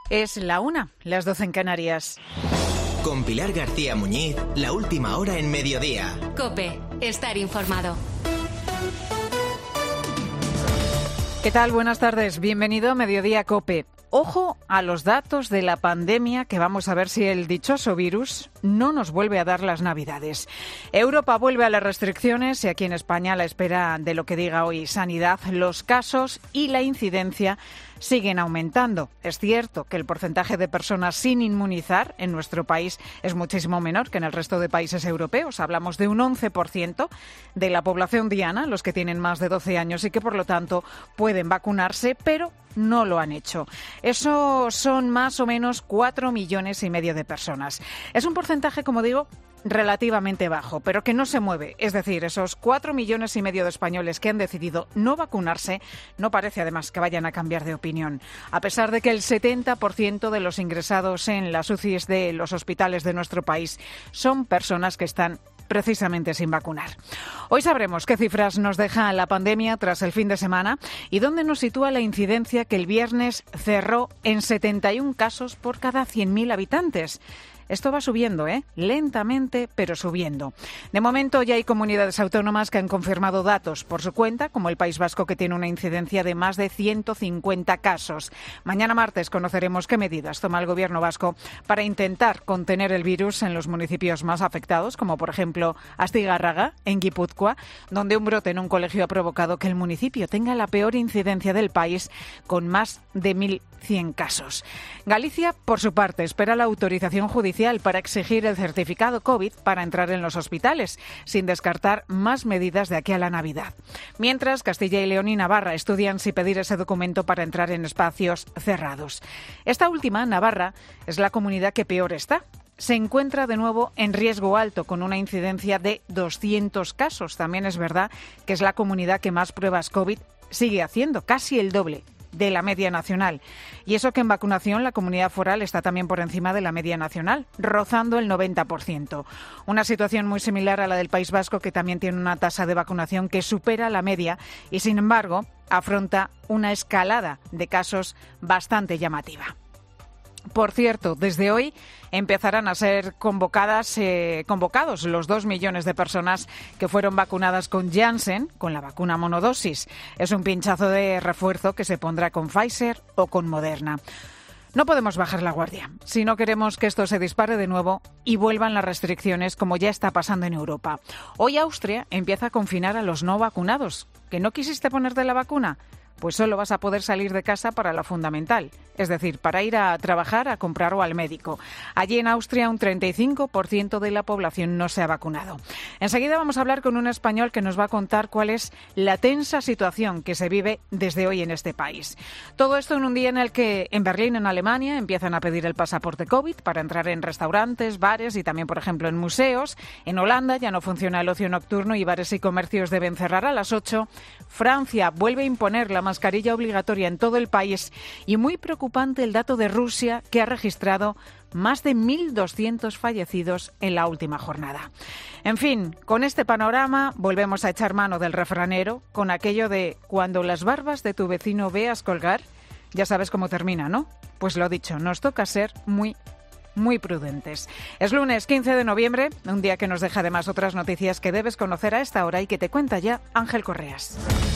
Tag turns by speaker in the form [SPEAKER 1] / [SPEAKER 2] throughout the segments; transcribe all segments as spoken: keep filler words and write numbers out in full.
[SPEAKER 1] Es la una, las doce en Canarias.
[SPEAKER 2] Con Pilar García Muñiz, la última hora en Mediodía.
[SPEAKER 3] COPE, estar informado.
[SPEAKER 1] ¿Qué tal? Buenas tardes. Bienvenido a Mediodía COPE. Ojo a los datos de la pandemia, que vamos a ver si el dichoso virus no nos vuelve a dar las navidades. Europa vuelve a las restricciones y aquí en España, a la espera de lo que diga hoy Sanidad, los casos y la incidencia siguen aumentando. Es cierto que el porcentaje de personas sin inmunizar en nuestro país es muchísimo menor que en el resto de países europeos. Hablamos de un once por ciento de la población diana, los que tienen más de doce años y que por lo tanto pueden vacunarse, pero no lo han hecho. Eso son más o menos cuatro millones y medio de personas. Es un porcentaje, como digo, relativamente bajo, pero que no se mueve. Es decir, esos cuatro millones y medio de españoles que han decidido no vacunarse, no parece además que vayan a cambiar de opinión. A pesar de que el setenta por ciento de los ingresados en las U C Is de los hospitales de nuestro país son personas que están precisamente sin vacunar. Hoy sabremos qué cifras nos deja la pandemia tras el fin de semana y dónde nos sitúa la incidencia que el viernes cerró en setenta y un casos por cada cien mil habitantes. Esto va subiendo, ¿eh? Lentamente, pero subiendo. De momento ya hay comunidades autónomas que han confirmado datos por su cuenta, como el País Vasco, que tiene una incidencia de más de ciento cincuenta casos. Mañana martes conoceremos qué medidas toma el Gobierno vasco para intentar contener el virus en los municipios más afectados, como por ejemplo Astigarraga, en Guipúzcoa, donde un brote en un colegio ha provocado que el municipio tenga la peor incidencia del país, con más de mil cien casos. Galicia, por su parte, espera la autorización judicial para exigir el certificado COVID para entrar en los hospitales, sin descartar más medidas de aquí a la Navidad. Mientras, Castilla y León y Navarra estudian si pedir ese documento para entrar en espacios cerrados. Esta última, Navarra, es la comunidad que peor está. Se encuentra de nuevo en riesgo alto, con una incidencia de doscientos casos. También es verdad que es la comunidad que más pruebas COVID sigue haciendo, casi el doble de la media nacional. Y eso que en vacunación la comunidad foral está también por encima de la media nacional, rozando el noventa por ciento. Una situación muy similar a la del País Vasco, que también tiene una tasa de vacunación que supera la media y, sin embargo, afronta una escalada de casos bastante llamativa. Por cierto, desde hoy empezarán a ser convocadas, eh, convocados los dos millones de personas que fueron vacunadas con Janssen, con la vacuna monodosis. Es un pinchazo de refuerzo que se pondrá con Pfizer o con Moderna. No podemos bajar la guardia si no queremos que esto se dispare de nuevo y vuelvan las restricciones, como ya está pasando en Europa. Hoy Austria empieza a confinar a los no vacunados. ¿Que no quisiste ponerte la vacuna? Pues solo vas a poder salir de casa para lo fundamental, es decir, para ir a trabajar, a comprar o al médico. Allí en Austria un treinta y cinco por ciento de la población no se ha vacunado. Enseguida vamos a hablar con un español que nos va a contar cuál es la tensa situación que se vive desde hoy en este país. Todo esto en un día en el que en Berlín, en Alemania, empiezan a pedir el pasaporte COVID para entrar en restaurantes, bares y también, por ejemplo, en museos. En Holanda ya no funciona el ocio nocturno y bares y comercios deben cerrar a las ocho. Francia vuelve a imponer la mascarilla obligatoria en todo el país y muy preocupante el dato de Rusia, que ha registrado más de mil doscientos fallecidos en la última jornada. En fin, con este panorama volvemos a echar mano del refranero, con aquello de cuando las barbas de tu vecino veas colgar, ya sabes cómo termina, ¿no? Pues lo dicho, nos toca ser muy muy prudentes. Es lunes quince de noviembre, un día que nos deja además otras noticias que debes conocer a esta hora y que te cuenta ya Ángel Correas.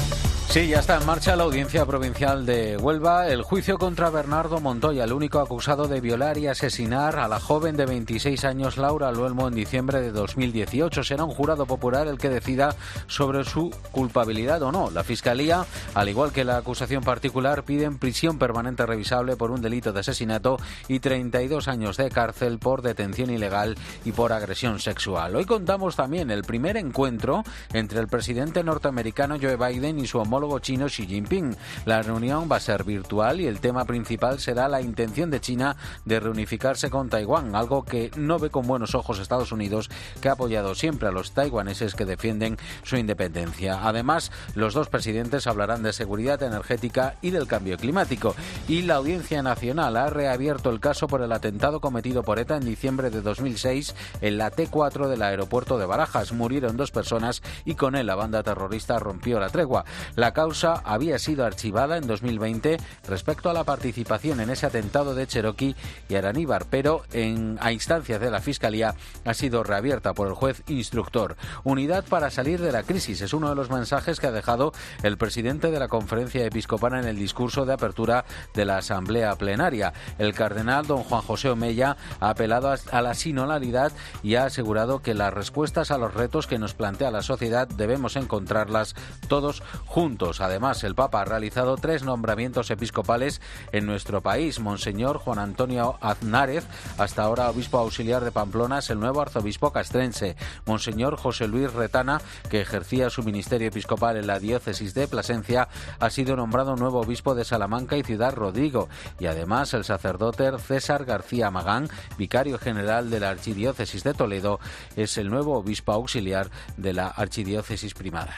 [SPEAKER 4] Sí, ya está en marcha la Audiencia Provincial de Huelva, el juicio contra Bernardo Montoya, el único acusado de violar y asesinar a la joven de veintiséis años Laura Luelmo en diciembre de dos mil dieciocho. Será un jurado popular el que decida sobre su culpabilidad o no. La Fiscalía, al igual que la acusación particular, piden prisión permanente revisable por un delito de asesinato y treinta y dos años de cárcel por detención ilegal y por agresión sexual. Hoy contamos también el primer encuentro entre el presidente norteamericano Joe Biden y su homólogo chino Xi Jinping. La reunión va a ser virtual y el tema principal será la intención de China de reunificarse con Taiwán, algo que no ve con buenos ojos Estados Unidos, que ha apoyado siempre a los taiwaneses que defienden su independencia. Además, los dos presidentes hablarán de seguridad energética y del cambio climático. Y la Audiencia Nacional ha reabierto el caso por el atentado cometido por ETA en diciembre de dos mil seis en la T cuatro del aeropuerto de Barajas. Murieron dos personas y con él la banda terrorista rompió la tregua. La causa había sido archivada en dos mil veinte respecto a la participación en ese atentado de Cherokee y Araníbar, pero en, a instancias de la Fiscalía ha sido reabierta por el juez instructor. Unidad para salir de la crisis es uno de los mensajes que ha dejado el presidente de la Conferencia Episcopal en el discurso de apertura de la Asamblea Plenaria. El cardenal don Juan José Omeya ha apelado a la sinodalidad y ha asegurado que las respuestas a los retos que nos plantea la sociedad debemos encontrarlas todos juntos. Además, el Papa ha realizado tres nombramientos episcopales en nuestro país. Monseñor Juan Antonio Aznárez, hasta ahora obispo auxiliar de Pamplona, es el nuevo arzobispo castrense. Monseñor José Luis Retana, que ejercía su ministerio episcopal en la diócesis de Plasencia, ha sido nombrado nuevo obispo de Salamanca y Ciudad Rodrigo. Y además, el sacerdote César García Magán, vicario general de la archidiócesis de Toledo, es el nuevo obispo auxiliar de la archidiócesis primada.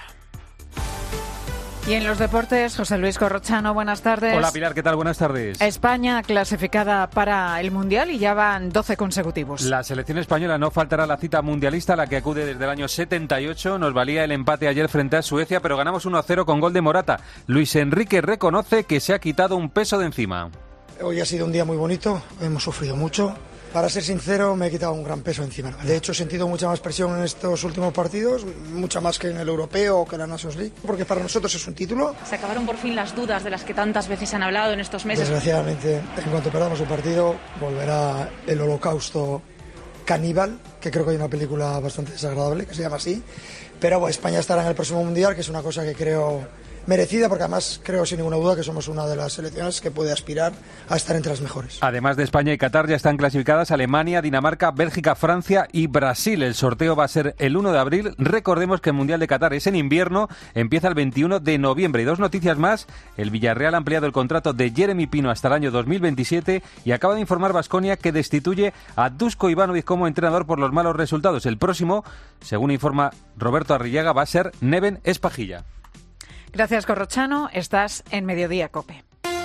[SPEAKER 1] Y en los deportes, José Luis Corrochano, buenas tardes.
[SPEAKER 5] Hola Pilar, ¿qué tal? Buenas tardes.
[SPEAKER 1] España clasificada para el Mundial y ya van doce consecutivos.
[SPEAKER 5] La selección española no faltará a la cita mundialista a la que acude desde el año setenta y ocho. Nos valía el empate ayer frente a Suecia, pero ganamos uno a cero con gol de Morata. Luis Enrique reconoce que se ha quitado un peso de encima.
[SPEAKER 6] Hoy ha sido un día muy bonito, hemos sufrido mucho. Para ser sincero, me he quitado un gran peso encima. De hecho, he sentido mucha más presión en estos últimos partidos, mucha más que en el Europeo o que en la Nations League, porque para nosotros es un título.
[SPEAKER 7] Se acabaron por fin las dudas de las que tantas veces han hablado en estos meses.
[SPEAKER 6] Desgraciadamente, en cuanto perdamos un partido, volverá el holocausto caníbal, que creo que hay una película bastante desagradable, que se llama así. Pero bueno, España estará en el próximo Mundial, que es una cosa que creo merecida, porque además creo sin ninguna duda que somos una de las selecciones que puede aspirar a estar entre las mejores.
[SPEAKER 5] Además de España y Qatar, ya están clasificadas Alemania, Dinamarca, Bélgica, Francia y Brasil. El sorteo va a ser el uno de abril. Recordemos que el Mundial de Qatar es en invierno, empieza el veintiuno de noviembre. Y dos noticias más: el Villarreal ha ampliado el contrato de Jeremy Pino hasta el año dos mil veintisiete y acaba de informar Baskonia que destituye a Duško Ivanović como entrenador por los malos resultados. El próximo, según informa Roberto Arrillaga, va a ser Neven Espajilla.
[SPEAKER 1] Gracias, Corrochano. Estás en Mediodía COPE.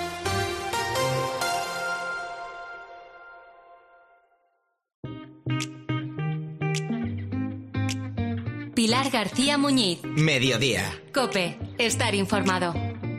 [SPEAKER 3] Pilar García Muñiz.
[SPEAKER 2] Mediodía.
[SPEAKER 3] COPE. Estar informado.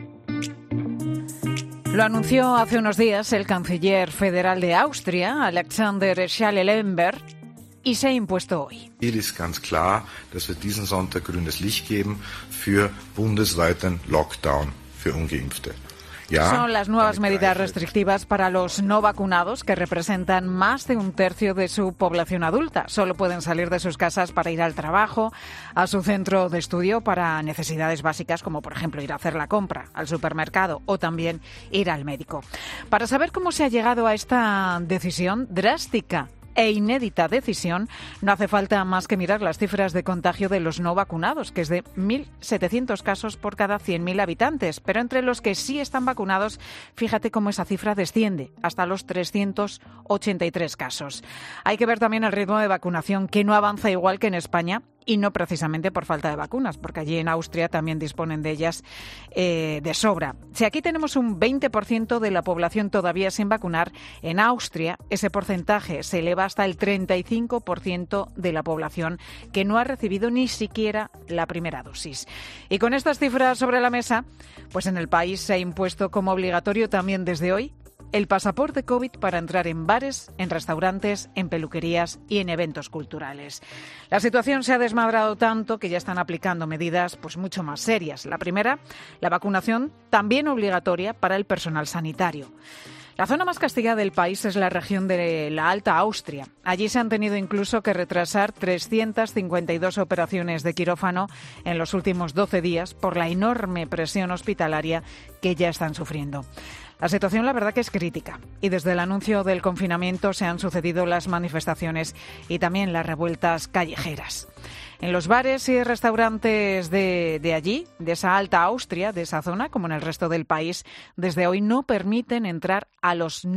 [SPEAKER 1] Lo anunció hace unos días el canciller federal de Austria, Alexander Schallenberg, y se ha impuesto hoy.
[SPEAKER 8] Hier ist ganz klar, dass wir diesen Sonntag grünes Licht geben für bundesweiten Lockdown für Ungeimpfte. Ja,
[SPEAKER 1] son las nuevas medidas restrictivas para los no vacunados, que representan más de un tercio de su población adulta. Solo pueden salir de sus casas para ir al trabajo, a su centro de estudio, para necesidades básicas como, por ejemplo, ir a hacer la compra, al supermercado o también ir al médico. Para saber cómo se ha llegado a esta decisión drástica e inédita decisión, no hace falta más que mirar las cifras de contagio de los no vacunados, que es de mil setecientos casos por cada cien mil habitantes. Pero entre los que sí están vacunados, fíjate cómo esa cifra desciende hasta los trescientos ochenta y tres casos. Hay que ver también el ritmo de vacunación, que no avanza igual que en España, y no precisamente por falta de vacunas, porque allí en Austria también disponen de ellas eh, de sobra. Si aquí tenemos un veinte por ciento de la población todavía sin vacunar, en Austria ese porcentaje se eleva hasta el treinta y cinco por ciento de la población que no ha recibido ni siquiera la primera dosis. Y con estas cifras sobre la mesa, pues en el país se ha impuesto como obligatorio también desde hoy el pasaporte COVID para entrar en bares, en restaurantes, en peluquerías y en eventos culturales. La situación se ha desmadrado tanto que ya están aplicando medidas pues mucho más serias. La primera, la vacunación también obligatoria para el personal sanitario. La zona más castigada del país es la región de la Alta Austria. Allí se han tenido incluso que retrasar trescientas cincuenta y dos operaciones de quirófano en los últimos doce días por la enorme presión hospitalaria que ya están sufriendo. La situación, la verdad, que es crítica, y desde el anuncio del confinamiento se han sucedido las manifestaciones y también las revueltas callejeras. En los bares y restaurantes de, de allí, de esa Alta Austria, de esa zona, como en el resto del país, desde hoy no permiten entrar a los no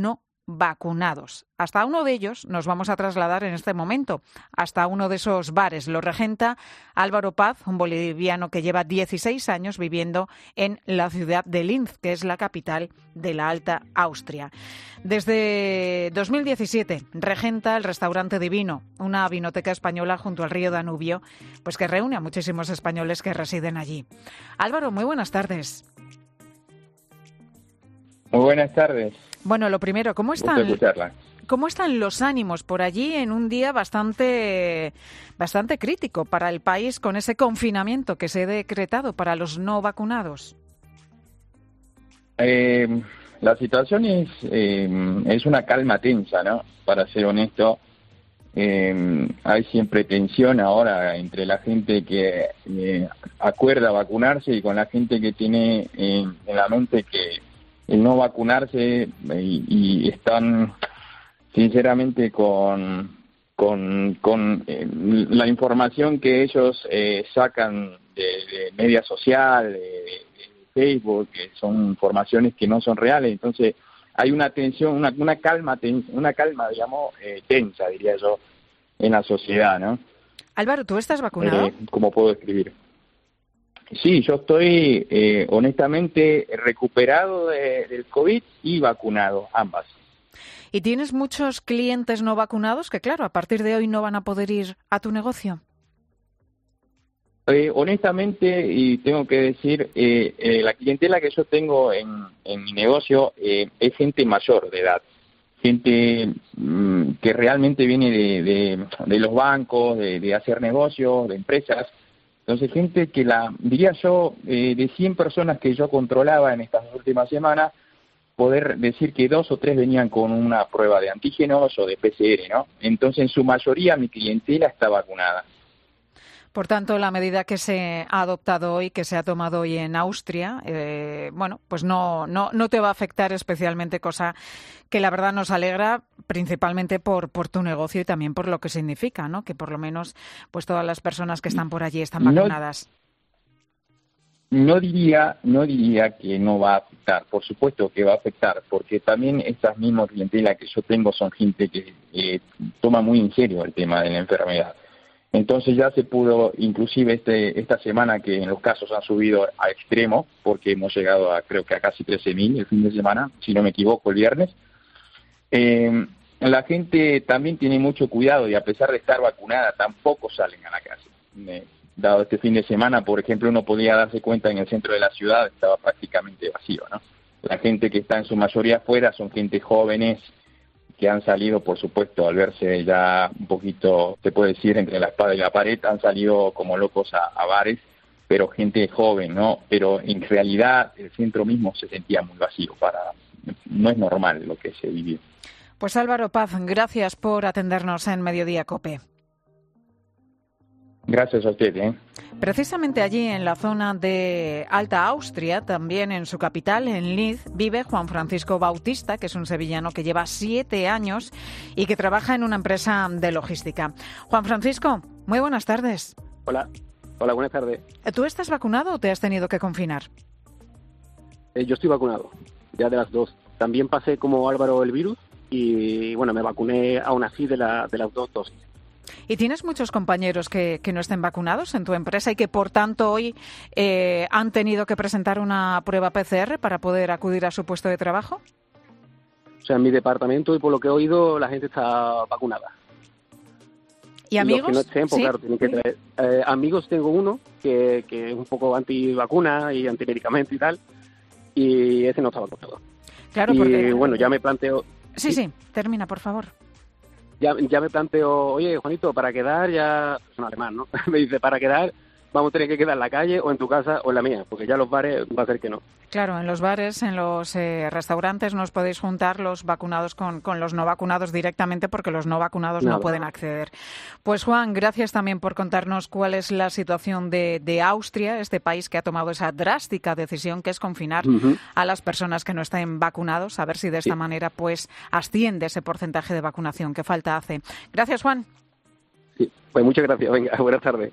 [SPEAKER 1] vacunados. Hasta uno de ellos nos vamos a trasladar en este momento, hasta uno de esos bares. Lo regenta Álvaro Paz, un boliviano que lleva dieciséis años viviendo en la ciudad de Linz, que es la capital de la Alta Austria. Desde dos mil diecisiete regenta el restaurante Divino, una vinoteca española junto al río Danubio, pues que reúne a muchísimos españoles que residen allí. Álvaro, muy buenas tardes.
[SPEAKER 9] Muy buenas tardes.
[SPEAKER 1] Bueno, lo primero, ¿cómo están, ¿cómo están los ánimos por allí en un día bastante, bastante crítico para el país con ese confinamiento que se ha decretado para los no vacunados?
[SPEAKER 9] Eh, la situación es, eh, es una calma tensa, ¿no? Para ser honesto, eh, hay siempre tensión ahora entre la gente que eh, acuerda vacunarse y con la gente que tiene eh, en la mente que el no vacunarse y, y están sinceramente con con, con eh, la información que ellos eh, sacan de, de media social, de, de Facebook, que son informaciones que no son reales. Entonces hay una tensión, una, una calma, ten, una calma, digamos, eh, tensa, diría yo, en la sociedad, ¿no?
[SPEAKER 1] Álvaro, ¿tú estás vacunado?
[SPEAKER 9] Eh, ¿Cómo puedo escribir? Sí, yo estoy eh, honestamente recuperado de, del COVID y vacunado, ambas.
[SPEAKER 1] ¿Y tienes muchos clientes no vacunados que, claro, a partir de hoy no van a poder ir a tu negocio?
[SPEAKER 9] Eh, honestamente, y tengo que decir, eh, eh, la clientela que yo tengo en, en mi negocio eh, es gente mayor de edad, gente mmm, que realmente viene de, de, de los bancos, de, de hacer negocios, de empresas. Entonces, gente que la, diría yo, eh, de cien personas que yo controlaba en estas últimas semanas, poder decir que dos o tres venían con una prueba de antígenos o de P C R, ¿no? Entonces, en su mayoría, mi clientela está vacunada.
[SPEAKER 1] Por tanto, la medida que se ha adoptado hoy, que se ha tomado hoy en Austria, eh, bueno, pues no, no, no te va a afectar especialmente, cosa que la verdad nos alegra, principalmente por, por tu negocio y también por lo que significa, ¿no? Que por lo menos pues todas las personas que están por allí están vacunadas.
[SPEAKER 9] No, no diría, no diría que no va a afectar, por supuesto que va a afectar, porque también estas mismas clientelas que yo tengo son gente que eh, toma muy en serio el tema de la enfermedad. Entonces ya se pudo, inclusive este esta semana que en los casos han subido a extremo, porque hemos llegado a creo que a casi trece mil el fin de semana, si no me equivoco, el viernes. Eh, la gente también tiene mucho cuidado y a pesar de estar vacunada tampoco salen a la calle. Eh, dado este fin de semana, por ejemplo, uno podía darse cuenta en el centro de la ciudad estaba prácticamente vacío, ¿no? La gente que está en su mayoría afuera son gente jóvenes, que han salido, por supuesto, al verse ya un poquito, se puede decir, entre la espada y la pared, han salido como locos a, a bares, pero gente joven, ¿no? Pero en realidad el centro mismo se sentía muy vacío, para no es normal lo que se vivió.
[SPEAKER 1] Pues Álvaro Paz, gracias por atendernos en Mediodía COPE.
[SPEAKER 9] Gracias a usted, ¿eh?
[SPEAKER 1] Precisamente allí, en la zona de Alta Austria, también en su capital, en Linz, vive Juan Francisco Bautista, que es un sevillano que lleva siete años y que trabaja en una empresa de logística. Juan Francisco, muy buenas tardes.
[SPEAKER 10] Hola, hola, buenas tardes.
[SPEAKER 1] ¿Tú estás vacunado o te has tenido que confinar?
[SPEAKER 10] Eh, yo estoy vacunado, ya de las dos. También pasé como Álvaro el virus y, bueno, me vacuné aún así de, la, de las dos dosis.
[SPEAKER 1] ¿Y tienes muchos compañeros que, que no estén vacunados en tu empresa y que, por tanto, hoy eh, han tenido que presentar una prueba P C R para poder acudir a su puesto de trabajo?
[SPEAKER 10] O sea, en mi departamento, y por lo que he oído, la gente está vacunada.
[SPEAKER 1] ¿Y amigos?
[SPEAKER 10] Los que no estén, pues
[SPEAKER 1] ¿Sí?
[SPEAKER 10] claro, tienen que traer. Eh, amigos tengo uno que, que es un poco antivacuna y antimedicamento y tal, y ese no está vacunado.
[SPEAKER 1] Claro,
[SPEAKER 10] y
[SPEAKER 1] porque...
[SPEAKER 10] bueno, ya me planteo...
[SPEAKER 1] Sí, sí, termina, por favor.
[SPEAKER 10] Ya, ya me planteo, oye, Juanito, para quedar ya... Es un alemán, ¿no? Me dice, para quedar vamos a tener que quedar en la calle o en tu casa o en la mía, porque ya los bares va a ser que no.
[SPEAKER 1] Claro, en los bares, en los eh, restaurantes no os podéis juntar los vacunados con, con los no vacunados directamente porque los no vacunados no, no pueden acceder. Pues Juan, gracias también por contarnos cuál es la situación de, de Austria, este país que ha tomado esa drástica decisión que es confinar uh-huh. a las personas que no estén vacunados, a ver si de esta sí. manera pues asciende ese porcentaje de vacunación que falta hace. Gracias, Juan.
[SPEAKER 10] Sí, pues muchas gracias. Venga, buenas tardes.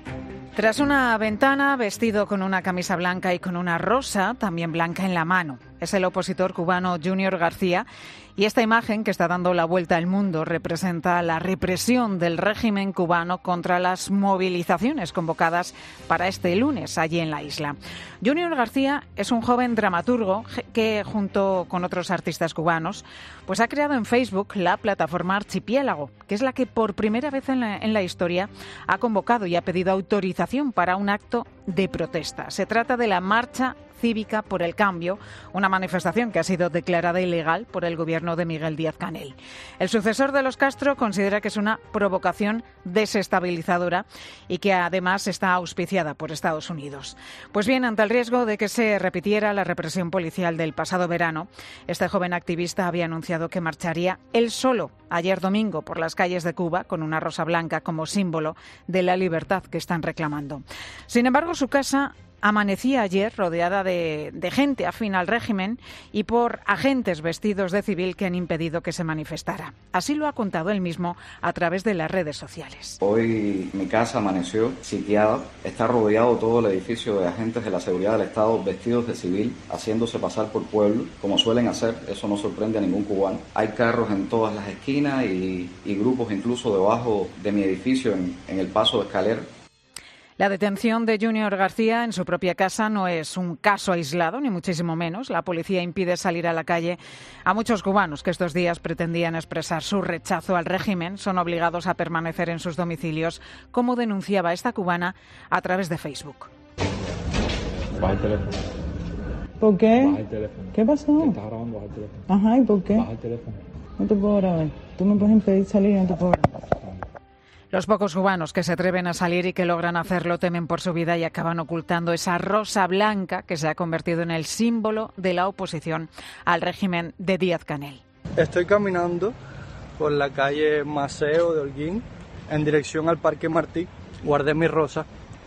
[SPEAKER 1] Tras una ventana, vestido con una camisa blanca y con una rosa, también blanca en la mano. es el opositor cubano Junior García, y esta imagen que está dando la vuelta al mundo representa la represión del régimen cubano contra las movilizaciones convocadas para este lunes allí en la isla. Junior García es un joven dramaturgo que, junto con otros artistas cubanos, pues ha creado en Facebook la plataforma Archipiélago, que es la que por primera vez en la, en la historia ha convocado y ha pedido autorización para un acto de protesta. Se trata de la Marcha Cívica por el Cambio, una manifestación que ha sido declarada ilegal por el gobierno de Miguel Díaz-Canel. El sucesor de los Castro considera que es una provocación desestabilizadora y que además está auspiciada por Estados Unidos. Pues bien, ante el riesgo de que se repitiera la represión policial del pasado verano, este joven activista había anunciado que marcharía él solo ayer domingo por las calles de Cuba con una rosa blanca como símbolo de la libertad que están reclamando. Sin embargo, su casa amanecía ayer rodeada de, de gente afín al régimen y por agentes vestidos de civil que han impedido que se manifestara. Así lo ha contado él mismo a través de las redes sociales.
[SPEAKER 11] Hoy mi casa amaneció sitiada. Está rodeado todo el edificio de agentes de la seguridad del Estado vestidos de civil, haciéndose pasar por pueblo, como suelen hacer. Eso no sorprende a ningún cubano. Hay carros en todas las esquinas y, y grupos incluso debajo de mi edificio en, en el paso de escalera.
[SPEAKER 1] La detención de Junior García en su propia casa no es un caso aislado, ni muchísimo menos. La policía impide salir a la calle a muchos cubanos que estos días pretendían expresar su rechazo al régimen. Son obligados a permanecer en sus domicilios, como denunciaba esta cubana a través de Facebook.
[SPEAKER 12] Baja el teléfono.
[SPEAKER 13] ¿Por qué?
[SPEAKER 12] Baja el teléfono.
[SPEAKER 13] ¿Qué pasó?
[SPEAKER 12] Te estás grabando, baja el teléfono.
[SPEAKER 13] Ajá, ¿y por qué?
[SPEAKER 12] Baja el teléfono.
[SPEAKER 13] No te puedo grabar. Tú me puedes impedir salir y no te puedo grabar.
[SPEAKER 1] Los pocos cubanos que se atreven a salir y que logran hacerlo temen por su vida y acaban ocultando esa rosa blanca que se ha convertido en el símbolo de la oposición al régimen de Díaz-Canel.
[SPEAKER 14] Estoy caminando por la calle Maceo de Holguín en dirección al Parque Martí. Guardé mi rosa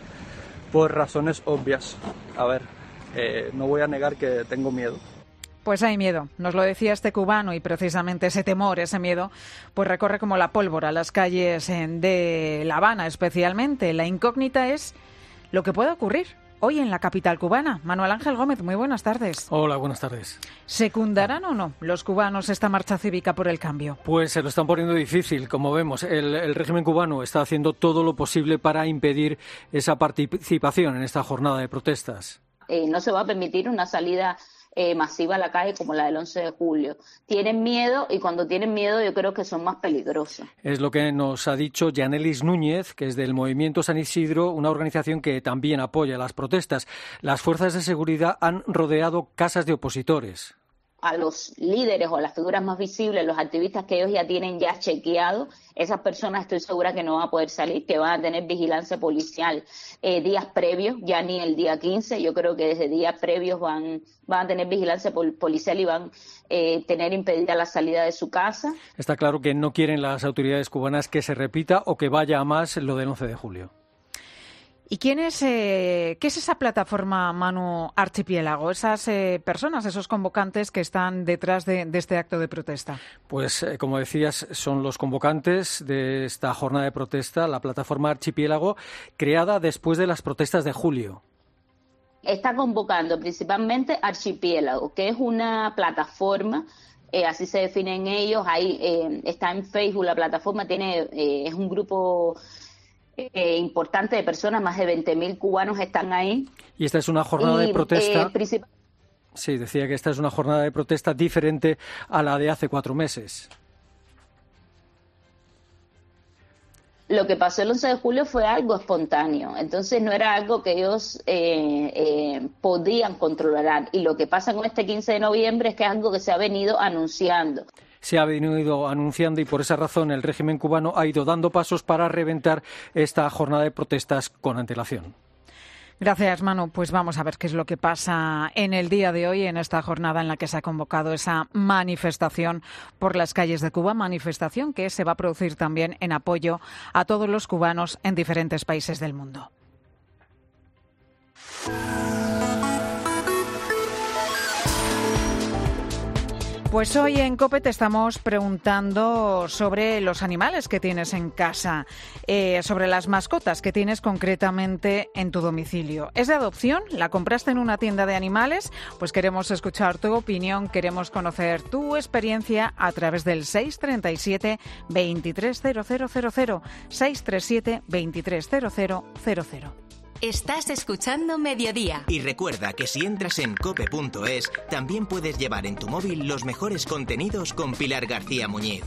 [SPEAKER 14] por razones obvias. A ver, eh, no voy a negar que tengo miedo.
[SPEAKER 1] Pues hay miedo, nos lo decía este cubano, y precisamente ese temor, ese miedo, pues recorre como la pólvora las calles de La Habana especialmente. La incógnita es lo que puede ocurrir hoy en la capital cubana. Manuel Ángel Gómez, muy buenas tardes.
[SPEAKER 15] Hola, buenas tardes.
[SPEAKER 1] ¿Secundarán o no los cubanos esta marcha cívica por el cambio?
[SPEAKER 15] Pues se lo están poniendo difícil, como vemos. El, el régimen cubano está haciendo todo lo posible para impedir esa participación en esta jornada de protestas.
[SPEAKER 16] Eh, no se va a permitir una salida Eh, masiva a la calle como la del once de julio. Tienen miedo y cuando tienen miedo yo creo que son más peligrosos.
[SPEAKER 15] Es lo que nos ha dicho Yanelis Núñez, que es del Movimiento San Isidro, una organización que también apoya las protestas. Las fuerzas de seguridad han rodeado casas de opositores.
[SPEAKER 16] A los líderes o a las figuras más visibles, los activistas que ellos ya tienen ya chequeado, esas personas estoy segura que no van a poder salir, que van a tener vigilancia policial eh, días previos, ya ni el día quince, yo creo que desde días previos van, van a tener vigilancia pol- policial y van a eh, tener impedida la salida de su casa.
[SPEAKER 15] Está claro que no quieren las autoridades cubanas que se repita o que vaya a más lo del once de julio.
[SPEAKER 1] ¿Y quién es, eh, qué es esa plataforma, Manu, Archipiélago? Esas eh, personas, esos convocantes que están detrás de, de este acto de protesta.
[SPEAKER 15] Pues, eh, como decías, son los convocantes de esta jornada de protesta, la plataforma Archipiélago, creada después de las protestas de julio.
[SPEAKER 16] Está convocando principalmente Archipiélago, que es una plataforma, eh, así se definen ellos, ahí eh, está en Facebook, la plataforma tiene eh, es un grupo Eh, importante de personas, más de veinte mil cubanos están ahí.
[SPEAKER 15] Y esta es una jornada
[SPEAKER 16] y,
[SPEAKER 15] de protesta.
[SPEAKER 16] Eh, princip-
[SPEAKER 15] sí, decía que esta es una jornada de protesta diferente a la de hace cuatro meses.
[SPEAKER 16] Lo que pasó el once de julio fue algo espontáneo, entonces no era algo que ellos eh, eh, podían controlar. Y lo que pasa con este quince de noviembre es que es algo que se ha venido anunciando.
[SPEAKER 15] Se ha venido anunciando y por esa razón el régimen cubano ha ido dando pasos para reventar esta jornada de protestas con antelación.
[SPEAKER 1] Gracias, Manu. Pues vamos a ver qué es lo que pasa en el día de hoy, en esta jornada en la que se ha convocado esa manifestación por las calles de Cuba, manifestación que se va a producir también en apoyo a todos los cubanos en diferentes países del mundo. Pues hoy en COPE te estamos preguntando sobre los animales que tienes en casa, eh, sobre las mascotas que tienes concretamente en tu domicilio. ¿Es de adopción? ¿La compraste en una tienda de animales? Pues queremos escuchar tu opinión, queremos conocer tu experiencia a través del seis tres siete, veintitrés cero cero cero cero, seis tres siete, veintitrés cero cero cero cero.
[SPEAKER 3] Estás escuchando Mediodía.
[SPEAKER 2] Y recuerda que si entras en cope punto es, también puedes llevar en tu móvil los mejores contenidos con Pilar García Muñiz.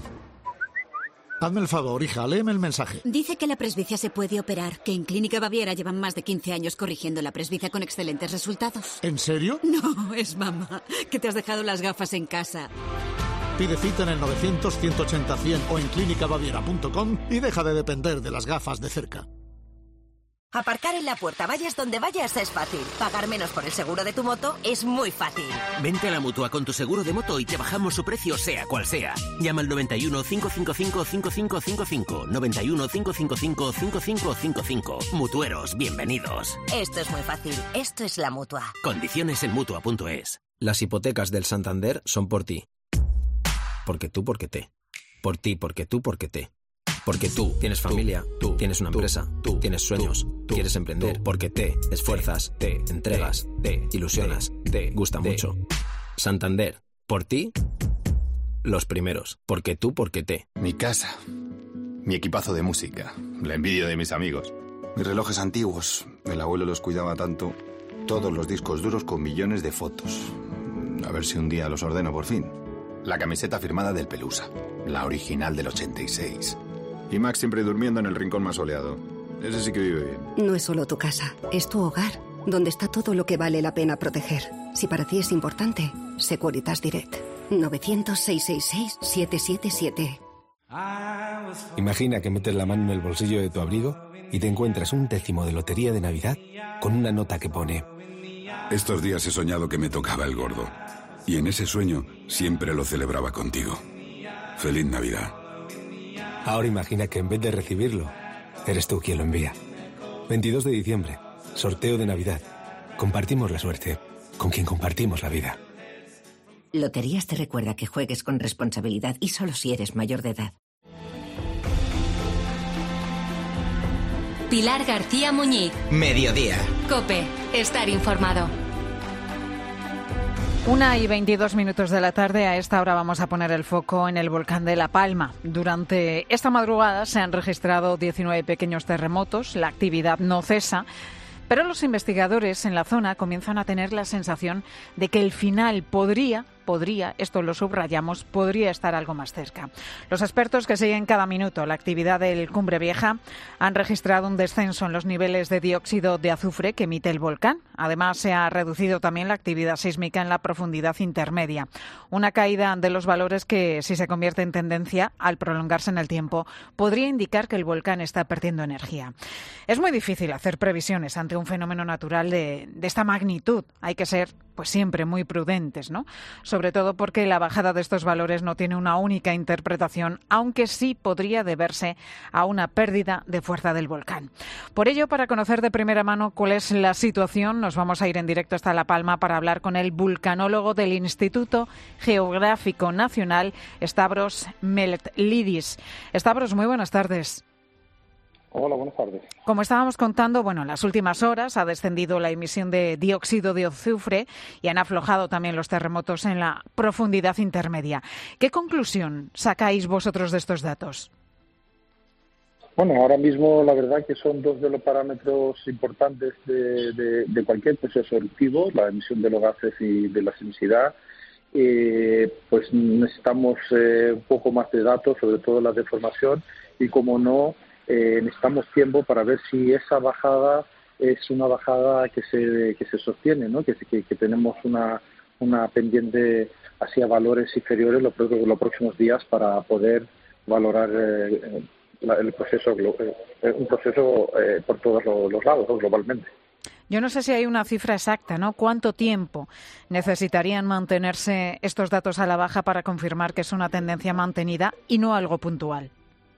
[SPEAKER 17] Hazme el favor, hija, léeme el mensaje.
[SPEAKER 18] Dice que la presbicia se puede operar, que en Clínica Baviera llevan más de quince años corrigiendo la presbicia con excelentes resultados.
[SPEAKER 17] ¿En serio?
[SPEAKER 18] No, es mamá, que te has dejado las gafas en casa.
[SPEAKER 17] Pide cita en el novecientos, ciento ochenta, cien o en clínica baviera punto com y deja de depender de las gafas de cerca.
[SPEAKER 19] Aparcar en la puerta, vayas donde vayas, es fácil. Pagar menos por el seguro de tu moto es muy fácil.
[SPEAKER 20] Vente a la Mutua con tu seguro de moto y te bajamos su precio sea cual sea. Llama al noventa y uno, cinco cinco cinco, cinco cinco cinco cinco. noventa y uno, cinco cinco cinco, cinco cinco cinco cinco. Mutueros, bienvenidos.
[SPEAKER 19] Esto es muy fácil. Esto es la Mutua.
[SPEAKER 20] Condiciones en Mutua punto es.
[SPEAKER 21] Las hipotecas del Santander son por ti. Porque tú, porque te. Por ti, porque tú, porque te. Porque tú tienes familia, tú, tú tienes una tú, empresa, tú tienes sueños, tú, tú quieres emprender, tú, porque te esfuerzas, te, te entregas, te, te ilusionas, te, te gusta te. mucho. Santander, por ti, los primeros. Porque tú, porque te.
[SPEAKER 22] Mi casa, mi equipazo de música, la envidia de mis amigos, mis relojes antiguos, el abuelo los cuidaba tanto, todos los discos duros con millones de fotos. A ver si un día los ordeno por fin. La camiseta firmada del Pelusa, la original del ochenta y seis. Y Max siempre durmiendo en el rincón más soleado. Ese sí que vive bien.
[SPEAKER 23] No es solo tu casa, es tu hogar, donde está todo lo que vale la pena proteger. Si para ti es importante, Securitas Direct. novecientos, seiscientos sesenta y seis, setecientos setenta y siete.
[SPEAKER 24] Imagina que metes la mano en el bolsillo de tu abrigo y te encuentras un décimo de lotería de Navidad con una nota que pone:
[SPEAKER 25] estos días he soñado que me tocaba el gordo. Y en ese sueño siempre lo celebraba contigo. Feliz Navidad.
[SPEAKER 24] Ahora imagina que en vez de recibirlo, eres tú quien lo envía. veintidós de diciembre, sorteo de Navidad. Compartimos la suerte con quien compartimos la vida.
[SPEAKER 19] Loterías te recuerda que juegues con responsabilidad y solo si eres mayor de edad.
[SPEAKER 3] Pilar García Muñiz.
[SPEAKER 2] Mediodía.
[SPEAKER 3] COPE. Estar informado.
[SPEAKER 1] Una y veintidós minutos de la tarde. A esta hora vamos a poner el foco en el volcán de La Palma. Durante esta madrugada se han registrado diecinueve pequeños terremotos. La actividad no cesa, pero los investigadores en la zona comienzan a tener la sensación de que el final podría, podría, esto lo subrayamos, podría estar algo más cerca. Los expertos que siguen cada minuto la actividad del Cumbre Vieja han registrado un descenso en los niveles de dióxido de azufre que emite el volcán. Además, se ha reducido también la actividad sísmica en la profundidad intermedia. Una caída de los valores que, si se convierte en tendencia al prolongarse en el tiempo, podría indicar que el volcán está perdiendo energía. Es muy difícil hacer previsiones ante un fenómeno natural de, de esta magnitud. Hay que ser, pues siempre, muy prudentes, ¿no? Sobre todo porque la bajada de estos valores no tiene una única interpretación, aunque sí podría deberse a una pérdida de fuerza del volcán. Por ello, para conocer de primera mano cuál es la situación, nos vamos a ir en directo hasta La Palma para hablar con el vulcanólogo del Instituto Geográfico Nacional, Stavros Meletlidis. Stavros, muy buenas tardes.
[SPEAKER 26] Hola, buenas tardes.
[SPEAKER 1] Como estábamos contando, bueno, en las últimas horas ha descendido la emisión de dióxido de azufre y han aflojado también los terremotos en la profundidad intermedia. ¿Qué conclusión sacáis vosotros de estos datos?
[SPEAKER 26] Bueno, ahora mismo la verdad que son dos de los parámetros importantes de, de, de cualquier proceso eruptivo, la emisión de los gases y de la sismicidad. Eh, pues necesitamos eh, un poco más de datos, sobre todo la deformación, y como no, Eh, necesitamos tiempo para ver si esa bajada es una bajada que se que se sostiene, ¿no? Que, que, que tenemos una una pendiente hacia valores inferiores los, los próximos días para poder valorar eh, la, el proceso eh, un proceso eh, por todos los, los lados, ¿no? Globalmente.
[SPEAKER 1] Yo no sé si hay una cifra exacta, ¿no? ¿Cuánto tiempo necesitarían mantenerse estos datos a la baja para confirmar que es una tendencia mantenida y no algo puntual?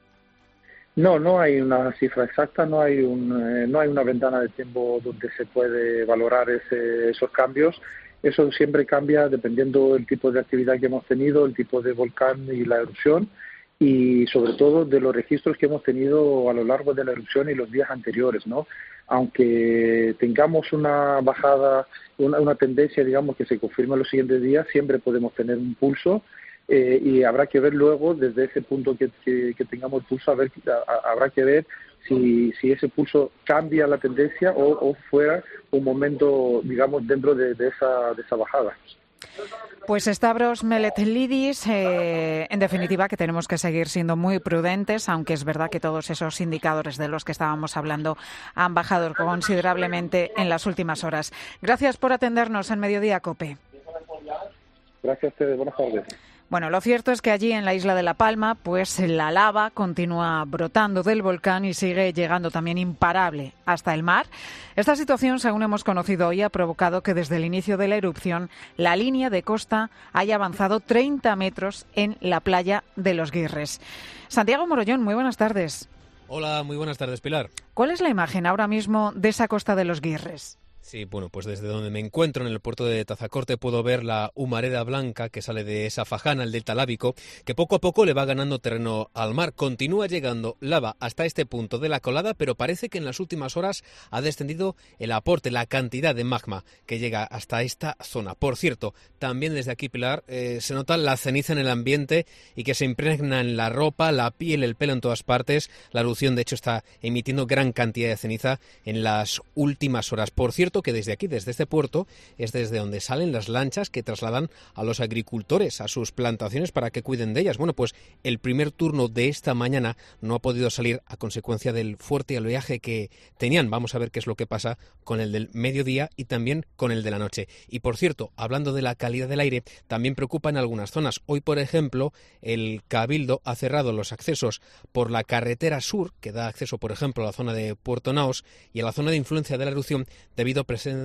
[SPEAKER 26] No, no hay una cifra exacta, no hay un, eh, no hay una ventana de tiempo donde se puede valorar ese, esos cambios. Eso siempre cambia dependiendo del tipo de actividad que hemos tenido, el tipo de volcán y la erupción, y sobre todo de los registros que hemos tenido a lo largo de la erupción y los días anteriores, ¿no? Aunque tengamos una bajada, una, una tendencia, digamos, que se confirma en los siguientes días, siempre podemos tener un pulso, eh, y habrá que ver luego, desde ese punto que, que, que tengamos el pulso, a ver, a, habrá que ver si, si ese pulso cambia la tendencia o, o fuera un momento, digamos, dentro de, de, esa, de esa bajada.
[SPEAKER 1] Pues Stavros Meletlidis, eh, en definitiva que tenemos que seguir siendo muy prudentes, aunque es verdad que todos esos indicadores de los que estábamos hablando han bajado considerablemente en las últimas horas. Gracias por atendernos en Mediodía COPE.
[SPEAKER 26] Gracias a ustedes, buenas tardes.
[SPEAKER 1] Bueno, lo cierto es que allí en la isla de La Palma, pues la lava continúa brotando del volcán y sigue llegando también imparable hasta el mar. Esta situación, según hemos conocido hoy, ha provocado que desde el inicio de la erupción la línea de costa haya avanzado treinta metros en la playa de Los Guirres. Santiago Morollón, muy buenas tardes.
[SPEAKER 4] Hola, muy buenas tardes, Pilar.
[SPEAKER 1] ¿Cuál es la imagen ahora mismo de esa costa de Los Guirres?
[SPEAKER 4] Sí, bueno, pues desde donde me encuentro, en el puerto de Tazacorte, puedo ver la humareda blanca que sale de esa fajana, el delta lábico, que poco a poco le va ganando terreno al mar. Continúa llegando lava hasta este punto de la colada, pero parece que en las últimas horas ha descendido el aporte, la cantidad de magma que llega hasta esta zona. Por cierto, también desde aquí, Pilar, eh, se nota la ceniza en el ambiente y que se impregna en la ropa, la piel, el pelo, en todas partes. La erupción, de hecho, está emitiendo gran cantidad de ceniza en las últimas horas. Por cierto, que desde aquí, desde este puerto, es desde donde salen las lanchas que trasladan a los agricultores a sus plantaciones para que cuiden de ellas. Bueno, pues el primer turno de esta mañana no ha podido salir a consecuencia del fuerte oleaje que tenían. Vamos a ver qué es lo que pasa con el del mediodía y también con el de la noche. Y por cierto, hablando de la calidad del aire, también preocupa en algunas zonas. Hoy, por ejemplo, el Cabildo ha cerrado los accesos por la carretera sur, que da acceso, por ejemplo, a la zona de Puerto Naos y a la zona de influencia de la erupción, debido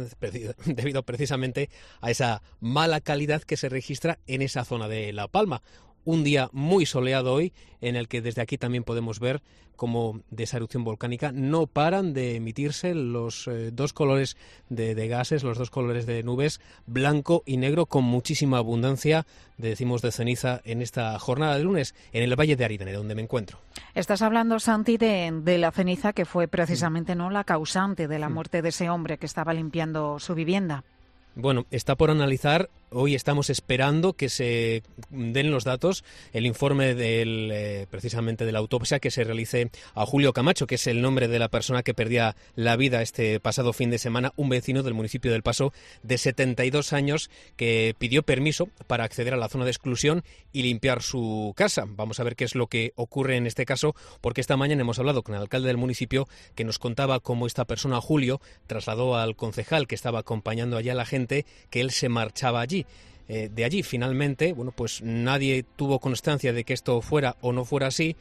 [SPEAKER 4] debido precisamente a esa mala calidad que se registra en esa zona de La Palma. Un día muy soleado hoy, en el que desde aquí también podemos ver cómo de esa erupción volcánica no paran de emitirse los eh, dos colores de, de gases, los dos colores de nubes, blanco y negro, con muchísima abundancia, decimos, de ceniza en esta jornada de lunes en el Valle de Aridane, donde me encuentro.
[SPEAKER 1] Estás hablando, Santi, de, de la ceniza que fue precisamente, ¿no?, la causante de la muerte de ese hombre que estaba limpiando su vivienda.
[SPEAKER 4] Bueno, está por analizar. Hoy estamos esperando que se den los datos, el informe del, eh, precisamente de la autopsia que se realice a Julio Camacho, que es el nombre de la persona que perdía la vida este pasado fin de semana, un vecino del municipio del Paso de setenta y dos años que pidió permiso para acceder a la zona de exclusión y limpiar su casa. Vamos a ver qué es lo que ocurre en este caso, porque esta mañana hemos hablado con el alcalde del municipio, que nos contaba cómo esta persona, Julio, trasladó al concejal que estaba acompañando allá a la gente que él se marchaba allí. Eh, de allí, finalmente, bueno, pues nadie tuvo constancia de que esto fuera o no fuera así.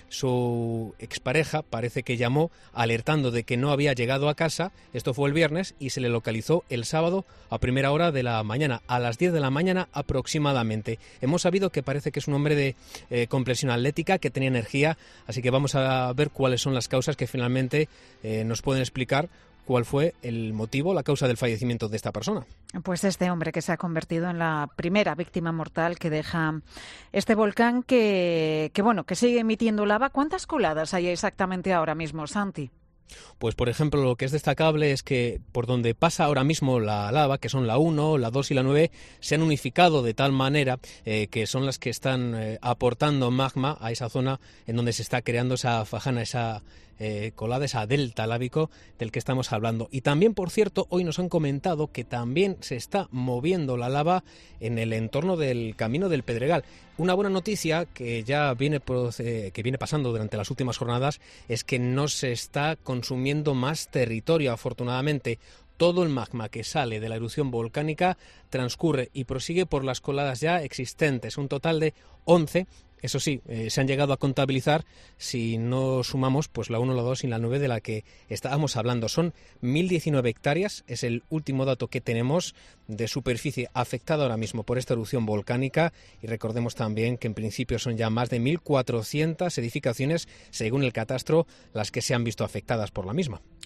[SPEAKER 4] Su expareja parece que llamó alertando de que no había llegado a casa. Esto fue el viernes y se le localizó el sábado a primera hora de la mañana, a las diez de la mañana aproximadamente. Hemos sabido que parece que es un hombre de eh, complexión atlética, que tenía energía, así que vamos a ver cuáles son las causas que finalmente eh, nos pueden explicar cuál fue el motivo, la causa del fallecimiento de esta persona.
[SPEAKER 1] Pues este hombre que se ha convertido en la primera víctima mortal que deja este volcán que, que bueno, que sigue emitiendo lava. ¿Cuántas coladas hay exactamente ahora mismo, Santi?
[SPEAKER 4] Pues, por ejemplo, lo que es destacable es que por donde pasa ahora mismo la lava, que son la uno, la dos y la nueve, se han unificado de tal manera eh, que son las que están eh, aportando magma a esa zona en donde se está creando esa fajana, esa eh, colada, esa delta lábico del que estamos hablando. Y también, por cierto, hoy nos han comentado que también se está moviendo la lava en el entorno del Camino del Pedregal. Una buena noticia que ya viene, que viene pasando durante las últimas jornadas es que no se está consumiendo más territorio, afortunadamente. Todo el magma que sale de la erupción volcánica transcurre y prosigue por las coladas ya existentes, un total de once. Eso sí, eh, se han llegado a contabilizar, si no sumamos pues la uno, la dos y la nueve de la que estábamos hablando. Son mil diecinueve hectáreas, es el último dato que tenemos de superficie afectada ahora mismo por esta erupción volcánica, y recordemos también que en principio son ya más de mil cuatrocientas edificaciones, según el catastro, las que se han visto afectadas por la misma.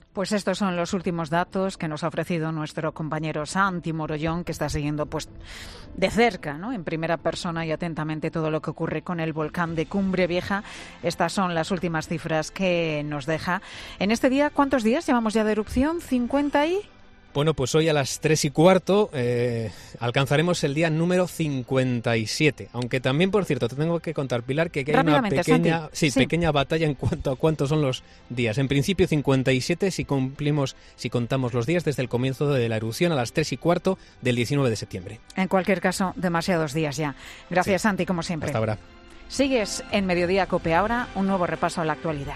[SPEAKER 1] Pues estos son los últimos datos que nos ha ofrecido nuestro compañero Santi Morollón, que está siguiendo pues de cerca, ¿no?, en primera persona y atentamente todo lo que ocurre con el volcán de Cumbre Vieja. Estas son las últimas cifras que nos deja. En este día, ¿cuántos días llevamos ya de erupción? ¿cincuenta y...?
[SPEAKER 4] Bueno, pues hoy a las tres y cuarto eh, alcanzaremos el día número cincuenta y siete. Aunque también, por cierto, te tengo que contar, Pilar, que, que hay una pequeña, sí, sí. pequeña batalla en cuanto a cuántos son los días. En principio cincuenta y siete si cumplimos, si contamos los días desde el comienzo de la erupción a las tres y cuarto del diecinueve de septiembre.
[SPEAKER 1] En cualquier caso, demasiados días ya. Gracias, sí. Santi, como siempre.
[SPEAKER 4] Hasta ahora.
[SPEAKER 1] Sigues en Mediodía COPE ahora, un nuevo repaso a la actualidad.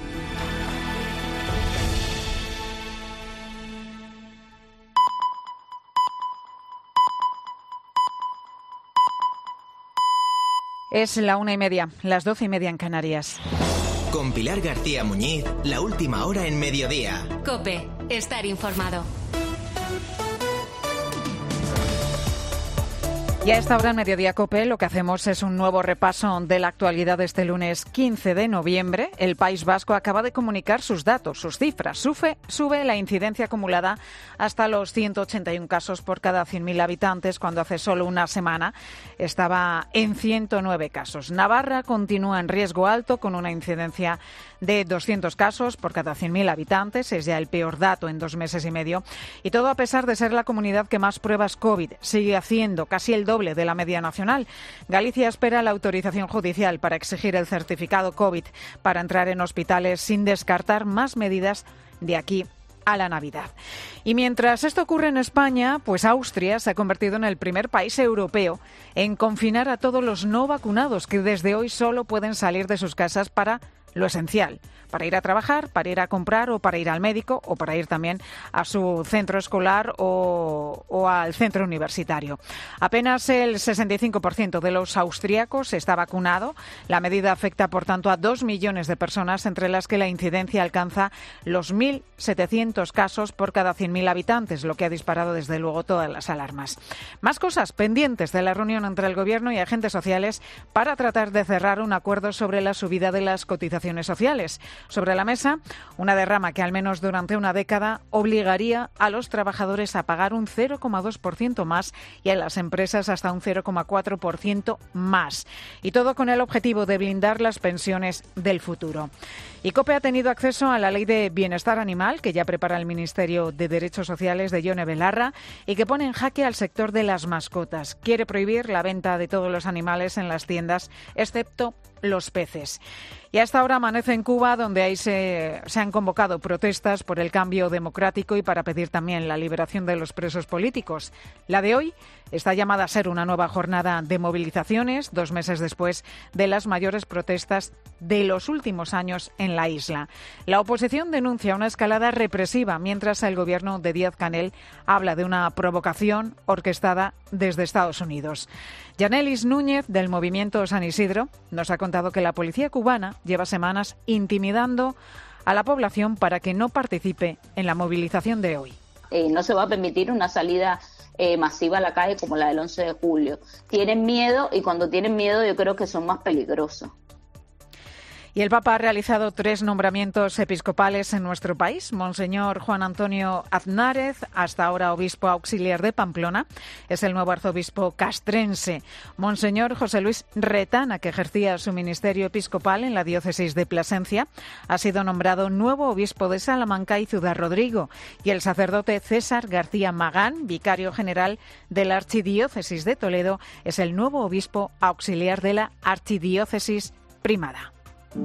[SPEAKER 1] Es la una y media, las doce y media en Canarias.
[SPEAKER 2] Con Pilar García Muñiz, la última hora en Mediodía.
[SPEAKER 3] COPE, estar informado.
[SPEAKER 1] Y a esta hora en Mediodía COPE lo que hacemos es un nuevo repaso de la actualidad de este lunes quince de noviembre. El País Vasco acaba de comunicar sus datos, sus cifras. Sube, sube la incidencia acumulada hasta los ciento ochenta y uno casos por cada cien mil habitantes, cuando hace solo una semana estaba en ciento nueve casos. Navarra continúa en riesgo alto con una incidencia de doscientos casos por cada cien mil habitantes. Es ya el peor dato en dos meses y medio. Y todo a pesar de ser la comunidad que más pruebas COVID sigue haciendo, casi el doble de la media nacional. Galicia espera la autorización judicial para exigir el certificado COVID para entrar en hospitales, sin descartar más medidas de aquí a la Navidad. Y mientras esto ocurre en España, pues Austria se ha convertido en el primer país europeo en confinar a todos los no vacunados, que desde hoy solo pueden salir de sus casas para lo esencial, para ir a trabajar, para ir a comprar o para ir al médico o para ir también a su centro escolar o, o al centro universitario. Apenas el sesenta y cinco por ciento de los austríacos está vacunado. La medida afecta, por tanto, a dos millones de personas, entre las que la incidencia alcanza los mil setecientos casos por cada cien mil habitantes, lo que ha disparado desde luego todas las alarmas. Más cosas pendientes de la reunión entre el Gobierno y agentes sociales para tratar de cerrar un acuerdo sobre la subida de las cotizaciones sociales. Sobre la mesa, una derrama que al menos durante una década obligaría a los trabajadores a pagar un cero coma dos por ciento más y a las empresas hasta un cero coma cuatro por ciento más. Y todo con el objetivo de blindar las pensiones del futuro. Y COPE ha tenido acceso a la Ley de Bienestar Animal, que ya prepara el Ministerio de Derechos Sociales de Yone Belarra y que pone en jaque al sector de las mascotas. Quiere prohibir la venta de todos los animales en las tiendas, excepto los peces. Y a esta hora amanece en Cuba, donde ahí se, se han convocado protestas por el cambio democrático y para pedir también la liberación de los presos políticos. La de hoy está llamada a ser una nueva jornada de movilizaciones, dos meses después de las mayores protestas de los últimos años en la isla. La oposición denuncia una escalada represiva, mientras el gobierno de Díaz-Canel habla de una provocación orquestada desde Estados Unidos. Yanelis Núñez, del movimiento San Isidro, nos ha contado que la policía cubana lleva semanas intimidando a la población para que no participe en la movilización de hoy.
[SPEAKER 16] Eh, no se va a permitir una salida eh, masiva a la calle como la del once de julio. Tienen miedo y cuando tienen miedo yo creo que son más peligrosos.
[SPEAKER 1] Y el Papa ha realizado tres nombramientos episcopales en nuestro país. Monseñor Juan Antonio Aznárez, hasta ahora obispo auxiliar de Pamplona, es el nuevo arzobispo castrense. Monseñor José Luis Retana, que ejercía su ministerio episcopal en la diócesis de Plasencia, ha sido nombrado nuevo obispo de Salamanca y Ciudad Rodrigo. Y el sacerdote César García Magán, vicario general de la archidiócesis de Toledo, es el nuevo obispo auxiliar de la archidiócesis primada.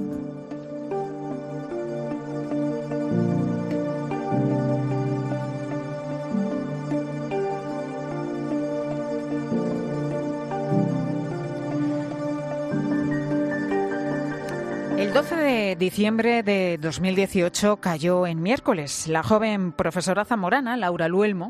[SPEAKER 1] El doce de diciembre de dos mil dieciocho cayó en miércoles. La joven profesora zamorana, Laura Luelmo,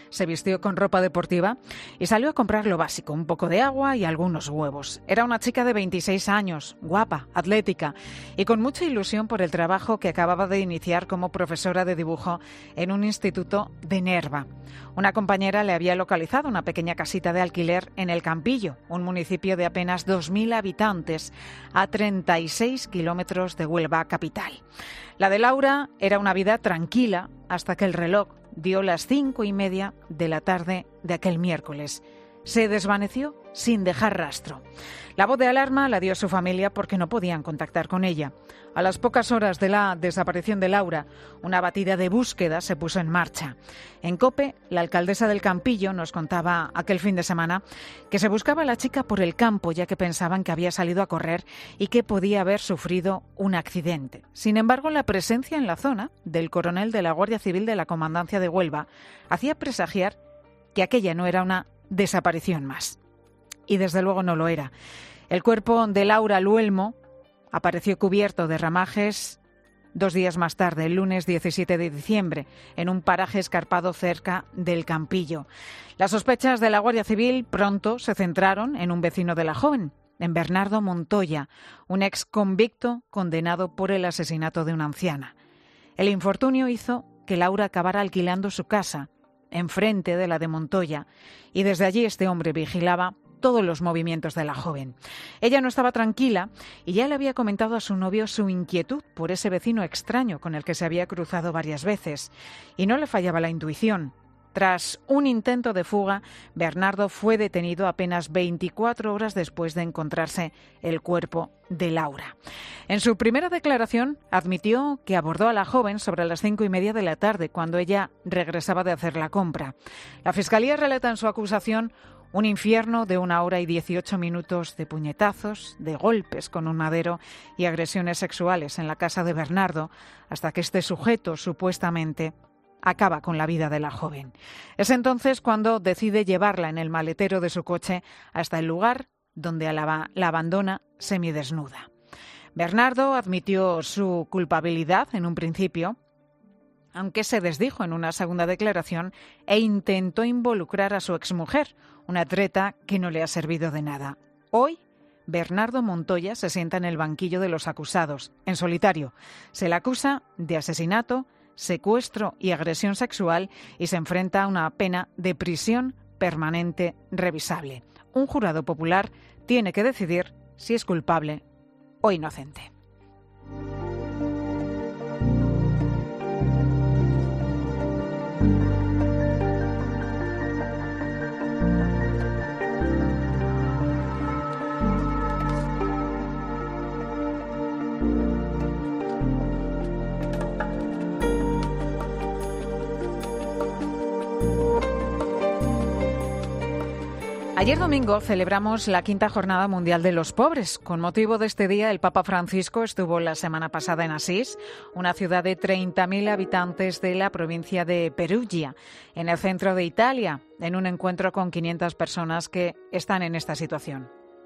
[SPEAKER 1] Se vistió con ropa deportiva y salió a comprar lo básico, un poco de agua y algunos huevos. Era una chica de veintiséis años, guapa, atlética y con mucha ilusión por el trabajo que acababa de iniciar como profesora de dibujo en un instituto de Nerva. Una compañera le había localizado una pequeña casita de alquiler en El Campillo, un municipio de apenas dos mil habitantes, a treinta y seis kilómetros de Huelva capital. La de Laura era una vida tranquila hasta que el reloj dio las cinco y media de la tarde de aquel miércoles. Se desvaneció sin dejar rastro. La voz de alarma la dio su familia porque no podían contactar con ella. A las pocas horas de la desaparición de Laura, una batida de búsqueda se puso en marcha. En COPE, la alcaldesa del Campillo nos contaba aquel fin de semana que se buscaba a la chica por el campo, ya que pensaban que había salido a correr y que podía haber sufrido un accidente. Sin embargo, la presencia en la zona del coronel de la Guardia Civil de la Comandancia de Huelva hacía presagiar que aquella no era una desaparición más. Y desde luego no lo era. El cuerpo de Laura Luelmo apareció cubierto de ramajes dos días más tarde, el lunes diecisiete de diciembre, en un paraje escarpado cerca del Campillo. Las sospechas de la Guardia Civil pronto se centraron en un vecino de la joven, en Bernardo Montoya, un ex convicto condenado por el asesinato de una anciana. El infortunio hizo que Laura acabara alquilando su casa enfrente de la de Montoya, y desde allí este hombre vigilaba todos los movimientos de la joven. Ella no estaba tranquila y ya le había comentado a su novio su inquietud por ese vecino extraño con el que se había cruzado varias veces, y no le fallaba la intuición. Tras un intento de fuga, Bernardo fue detenido apenas veinticuatro horas después de encontrarse el cuerpo de Laura. En su primera declaración admitió que abordó a la joven sobre las cinco y media de la tarde, cuando ella regresaba de hacer la compra. La Fiscalía relata en su acusación un infierno de una hora y dieciocho minutos de puñetazos, de golpes con un madero y agresiones sexuales en la casa de Bernardo, hasta que este sujeto, supuestamente, acaba con la vida de la joven. Es entonces cuando decide llevarla en el maletero de su coche hasta el lugar donde la, la abandona semidesnuda. Bernardo admitió su culpabilidad en un principio, aunque se desdijo en una segunda declaración e intentó involucrar a su exmujer, una treta que no le ha servido de nada. Hoy, Bernardo Montoya se sienta en el banquillo de los acusados, en solitario. Se le acusa de asesinato, secuestro y agresión sexual y se enfrenta a una pena de prisión permanente revisable. Un jurado popular tiene que decidir si es culpable o inocente. Ayer domingo celebramos la quinta Jornada Mundial de los Pobres. Con motivo de este día, el Papa Francisco estuvo la semana pasada en Asís, una ciudad de treinta mil habitantes de la provincia de Perugia, en el centro de Italia, en un encuentro con quinientas personas que están en esta situación.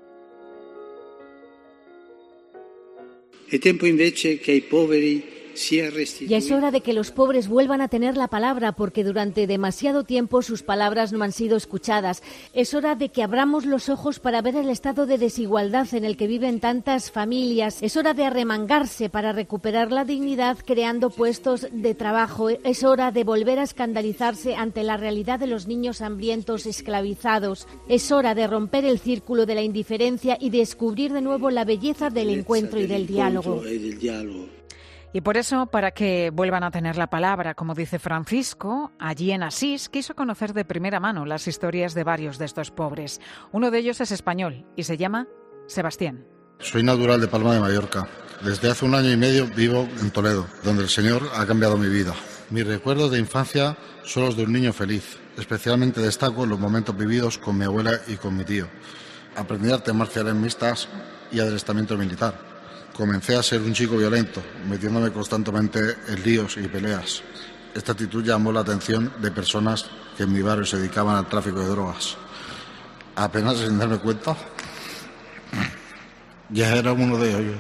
[SPEAKER 5] È tempo invece che i poveri
[SPEAKER 6] Ya es hora de que los pobres vuelvan a tener la palabra, porque durante demasiado tiempo sus palabras no han sido escuchadas. Es hora de que abramos los ojos para ver el estado de desigualdad en el que viven tantas familias. Es hora de arremangarse para recuperar la dignidad creando puestos de trabajo. Es hora de volver a escandalizarse ante la realidad de los niños hambrientos esclavizados. Es hora de romper el círculo de la indiferencia y descubrir de nuevo la belleza del encuentro y del diálogo.
[SPEAKER 1] Y por eso, para que vuelvan a tener la palabra, como dice Francisco, allí en Asís quiso conocer de primera mano las historias de varios de estos pobres. Uno de ellos es español y se llama Sebastián.
[SPEAKER 7] Soy natural de Palma de Mallorca. Desde hace un año y medio vivo en Toledo, donde el Señor ha cambiado mi vida. Mis recuerdos de infancia son los de un niño feliz. Especialmente destaco los momentos vividos con mi abuela y con mi tío. Aprendí artes marciales mixtas y adiestramiento militar. Comencé a ser un chico violento, metiéndome constantemente en líos y peleas. Esta actitud llamó la atención de personas que en mi barrio se dedicaban al tráfico de drogas. Apenas sin darme cuenta, ya era uno de ellos.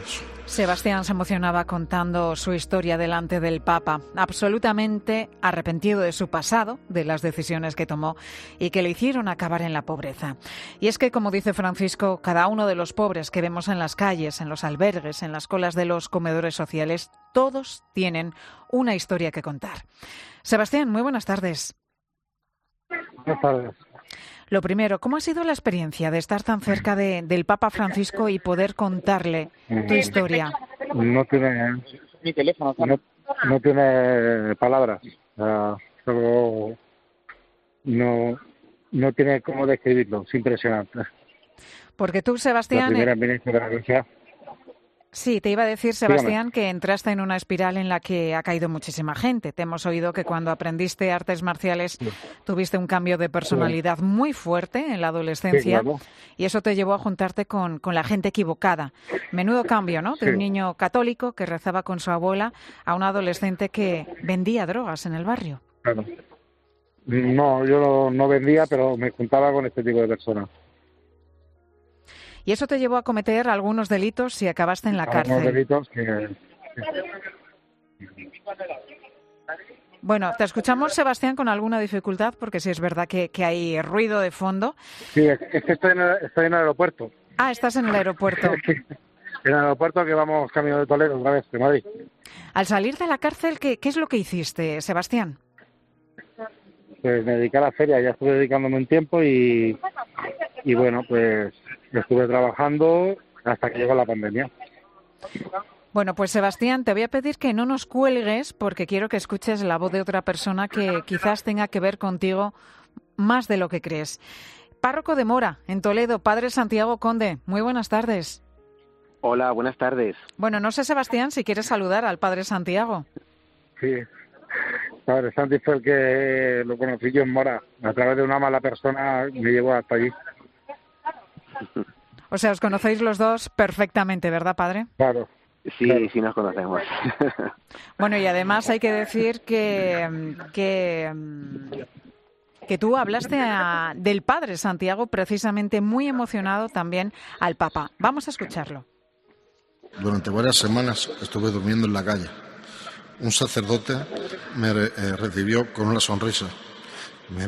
[SPEAKER 1] Sebastián se emocionaba contando su historia delante del Papa, absolutamente arrepentido de su pasado, de las decisiones que tomó y que le hicieron acabar en la pobreza. Y es que, como dice Francisco, cada uno de los pobres que vemos en las calles, en los albergues, en las colas de los comedores sociales, todos tienen una historia que contar. Sebastián, muy buenas tardes.
[SPEAKER 8] Buenas tardes.
[SPEAKER 1] Lo primero, ¿cómo ha sido la experiencia de estar tan cerca de, del Papa Francisco y poder contarle tu historia?
[SPEAKER 8] No tiene, no, no tiene palabras, o sea, solo no, no tiene cómo describirlo, es impresionante.
[SPEAKER 1] Porque tú, Sebastián...
[SPEAKER 8] La primera ministra de la Iglesia.
[SPEAKER 1] Sí, te iba a decir, Sebastián, Dígame. que entraste en una espiral en la que ha caído muchísima gente. Te hemos oído que cuando aprendiste artes marciales sí. tuviste un cambio de personalidad sí. muy fuerte en la adolescencia sí, claro. y eso te llevó a juntarte con, con la gente equivocada. Menudo cambio, ¿no? De sí. un niño católico que rezaba con su abuela a un adolescente que vendía drogas en el barrio.
[SPEAKER 8] Claro. No, yo no, no vendía, pero me juntaba con este tipo de personas.
[SPEAKER 1] Y eso te llevó a cometer algunos delitos y acabaste en la
[SPEAKER 8] algunos
[SPEAKER 1] cárcel.
[SPEAKER 8] delitos que...
[SPEAKER 1] Bueno, te escuchamos, Sebastián, con alguna dificultad, porque sí es verdad que, que hay ruido de fondo.
[SPEAKER 8] Sí, es que estoy en el, estoy en el aeropuerto.
[SPEAKER 1] Ah, estás en el aeropuerto.
[SPEAKER 8] En el aeropuerto que vamos camino de Toledo otra vez, de Madrid.
[SPEAKER 1] Al salir de la cárcel, ¿qué, qué es lo que hiciste, Sebastián?
[SPEAKER 8] Pues me dediqué a la feria, ya estuve dedicándome un tiempo y, y bueno, pues... estuve trabajando hasta que llegó la pandemia.
[SPEAKER 1] Bueno, pues Sebastián, te voy a pedir que no nos cuelgues porque quiero que escuches la voz de otra persona que quizás tenga que ver contigo más de lo que crees. Párroco de Mora, en Toledo, Padre Santiago Conde. Muy buenas tardes.
[SPEAKER 9] Hola, buenas tardes.
[SPEAKER 1] Bueno, no sé, Sebastián, si quieres saludar al Padre Santiago.
[SPEAKER 8] Sí, Padre Santi fue el que lo conocí yo en Mora. A través de una mala persona me llevó hasta allí.
[SPEAKER 1] O sea, os conocéis los dos perfectamente, ¿verdad, padre?
[SPEAKER 8] Claro.
[SPEAKER 9] Sí,
[SPEAKER 8] claro.
[SPEAKER 9] sí nos conocemos.
[SPEAKER 1] Bueno, y además hay que decir que que, que tú hablaste a, del Padre Santiago precisamente muy emocionado también al Papa. Vamos a escucharlo.
[SPEAKER 7] Durante varias semanas estuve durmiendo en la calle. Un sacerdote me eh, recibió con una sonrisa. Me...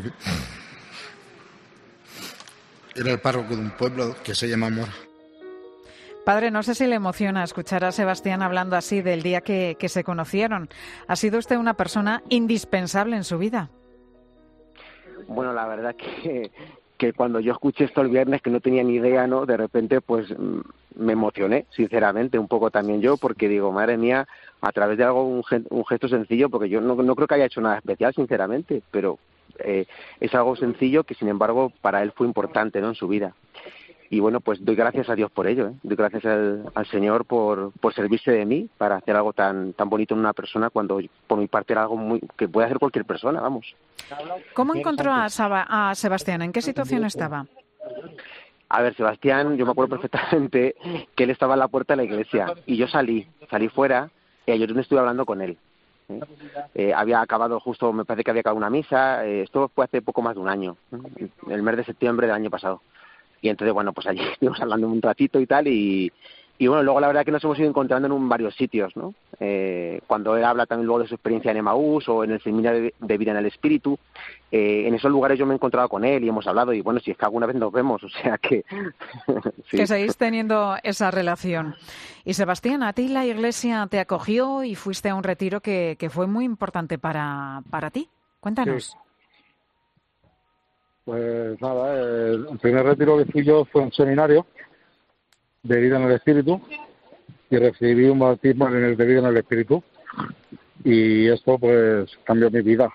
[SPEAKER 7] Era el párroco de un pueblo que se llama Mora.
[SPEAKER 1] Padre, no sé si le emociona escuchar a Sebastián hablando así del día que, que se conocieron. ¿Ha sido usted una persona indispensable en su vida?
[SPEAKER 9] Bueno, la verdad que, que cuando yo escuché esto el viernes, que no tenía ni idea, ¿no? De repente, pues me emocioné, sinceramente, un poco también yo, porque digo, madre mía, a través de algo, un, un gesto sencillo, porque yo no, no creo que haya hecho nada especial, sinceramente, pero... Eh, es algo sencillo que, sin embargo, para él fue importante, ¿no?, en su vida. Y bueno, pues doy gracias a Dios por ello, ¿eh? Doy gracias al, al Señor por, por servirse de mí para hacer algo tan tan bonito en una persona, cuando por mi parte era algo muy que puede hacer cualquier persona, vamos.
[SPEAKER 1] ¿Cómo encontró a, Saba, a Sebastián? ¿En qué situación estaba?
[SPEAKER 9] A ver, Sebastián, yo me acuerdo perfectamente que él estaba en la puerta de la iglesia y yo salí, salí fuera y yo estuve hablando con él. ¿Eh? Eh, había acabado justo, me parece que había acabado una misa, eh, esto fue hace poco más de un año, ¿eh? El mes de septiembre del año pasado. Y entonces, bueno, pues allí estuvimos hablando un ratito y tal, y, y bueno, luego la verdad que nos hemos ido encontrando en un, varios sitios, ¿no? Eh, cuando él habla también luego de su experiencia en Emaús o en el seminario de, de vida en el espíritu, eh, en esos lugares yo me he encontrado con él y hemos hablado, y bueno, si es que alguna vez nos vemos, o sea que... sí.
[SPEAKER 1] Que seguís teniendo esa relación. Y Sebastián, a ti la Iglesia te acogió y fuiste a un retiro que, que fue muy importante para, para ti. Cuéntanos.
[SPEAKER 8] Sí. Pues nada, el primer retiro que fui yo fue un seminario de vida en el espíritu y recibí un bautismo en el de vida en el espíritu y esto pues cambió mi vida.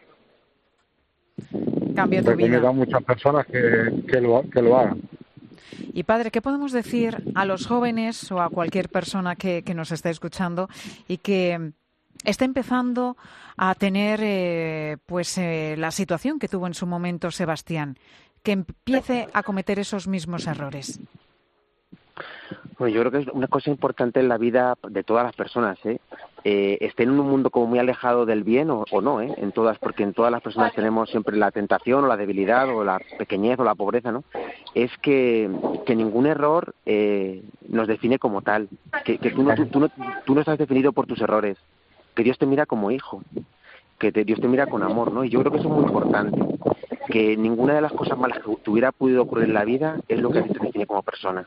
[SPEAKER 1] Cambió tu vida.
[SPEAKER 8] Recomiendo a muchas personas que, que, lo, que lo hagan.
[SPEAKER 1] Y padre, ¿qué podemos decir a los jóvenes o a cualquier persona que, que nos esté escuchando y que está empezando a tener eh, pues eh, la situación que tuvo en su momento Sebastián, que empiece a cometer esos mismos errores?
[SPEAKER 9] Bueno, yo creo que es una cosa importante en la vida de todas las personas, ¿eh? eh, esté en un mundo como muy alejado del bien o, o no, ¿eh? En todas, porque en todas las personas tenemos siempre la tentación o la debilidad o la pequeñez o la pobreza, ¿no? Es que, que ningún error eh, nos define como tal, que, que tú, no, tú, tú, no, tú no estás definido por tus errores, que Dios te mira como hijo, que te, Dios te mira con amor, ¿no? Y yo creo que eso es muy importante, que ninguna de las cosas malas que te hubiera podido ocurrir en la vida es lo que a ti te define como persona.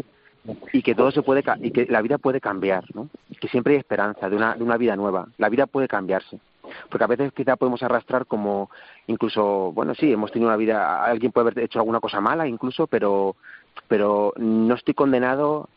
[SPEAKER 9] Y que todo se puede, y que la vida puede cambiar, ¿no? Que siempre hay esperanza de una, de una vida nueva. La vida puede cambiarse. Porque a veces quizá podemos arrastrar como, incluso, bueno, sí, hemos tenido una vida, alguien puede haber hecho alguna cosa mala incluso, pero, pero no estoy condenado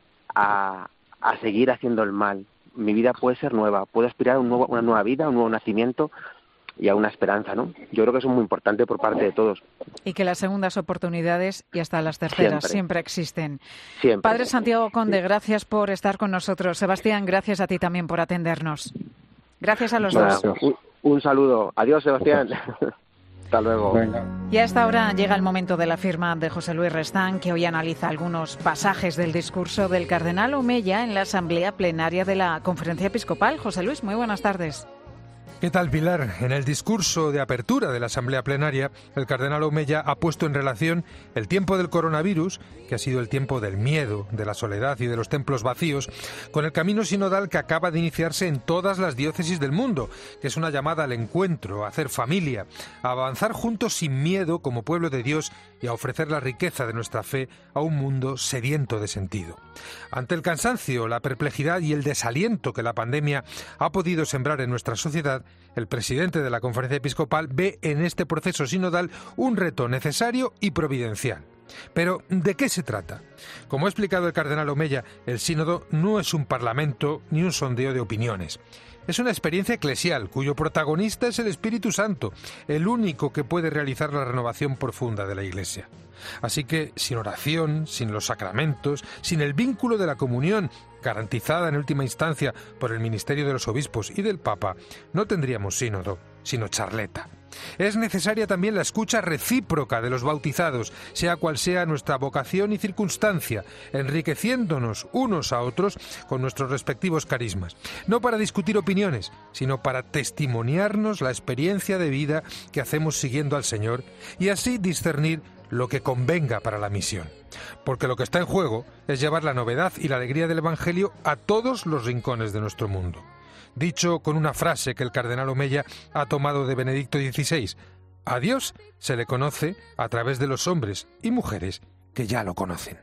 [SPEAKER 9] a, a seguir haciendo el mal. Mi vida puede ser nueva, puedo aspirar a un nuevo, una nueva vida, un nuevo nacimiento y a una esperanza, ¿no? Yo creo que eso es muy importante por parte de todos.
[SPEAKER 1] Y que las segundas oportunidades y hasta las terceras siempre, siempre existen.
[SPEAKER 9] Siempre.
[SPEAKER 1] Padre Santiago Conde, gracias por estar con nosotros. Sebastián, gracias a ti también por atendernos. Gracias a los
[SPEAKER 9] bueno,
[SPEAKER 1] dos.
[SPEAKER 9] Un, un saludo. Adiós, Sebastián. Hasta luego. Venga.
[SPEAKER 1] Y a esta hora llega el momento de la firma de José Luis Restán, que hoy analiza algunos pasajes del discurso del cardenal Omeya en la asamblea plenaria de la Conferencia Episcopal. José Luis, muy buenas tardes.
[SPEAKER 10] ¿Qué tal, Pilar? En el discurso de apertura de la Asamblea Plenaria, el cardenal Omeya ha puesto en relación el tiempo del coronavirus, que ha sido el tiempo del miedo, de la soledad y de los templos vacíos, con el camino sinodal que acaba de iniciarse en todas las diócesis del mundo, que es una llamada al encuentro, a hacer familia, a avanzar juntos sin miedo como pueblo de Dios y a ofrecer la riqueza de nuestra fe a un mundo sediento de sentido. Ante el cansancio, la perplejidad y el desaliento que la pandemia ha podido sembrar en nuestra sociedad, el presidente de la Conferencia Episcopal ve en este proceso sinodal un reto necesario y providencial. Pero, ¿de qué se trata? Como ha explicado el cardenal Omeya, el sínodo no es un parlamento ni un sondeo de opiniones. Es una experiencia eclesial cuyo protagonista es el Espíritu Santo, el único que puede realizar la renovación profunda de la Iglesia. Así que, sin oración, sin los sacramentos, sin el vínculo de la comunión, garantizada en última instancia por el ministerio de los obispos y del Papa, no tendríamos sínodo, sino charleta. Es necesaria también la escucha recíproca de los bautizados, sea cual sea nuestra vocación y circunstancia, enriqueciéndonos unos a otros con nuestros respectivos carismas, no para discutir opiniones, sino para testimoniarnos la experiencia de vida que hacemos siguiendo al Señor y así discernir lo que convenga para la misión. Porque lo que está en juego es llevar la novedad y la alegría del Evangelio a todos los rincones de nuestro mundo. Dicho con una frase que el cardenal Omeya ha tomado de Benedicto dieciséis, a Dios se le conoce a través de los hombres y mujeres que ya lo conocen.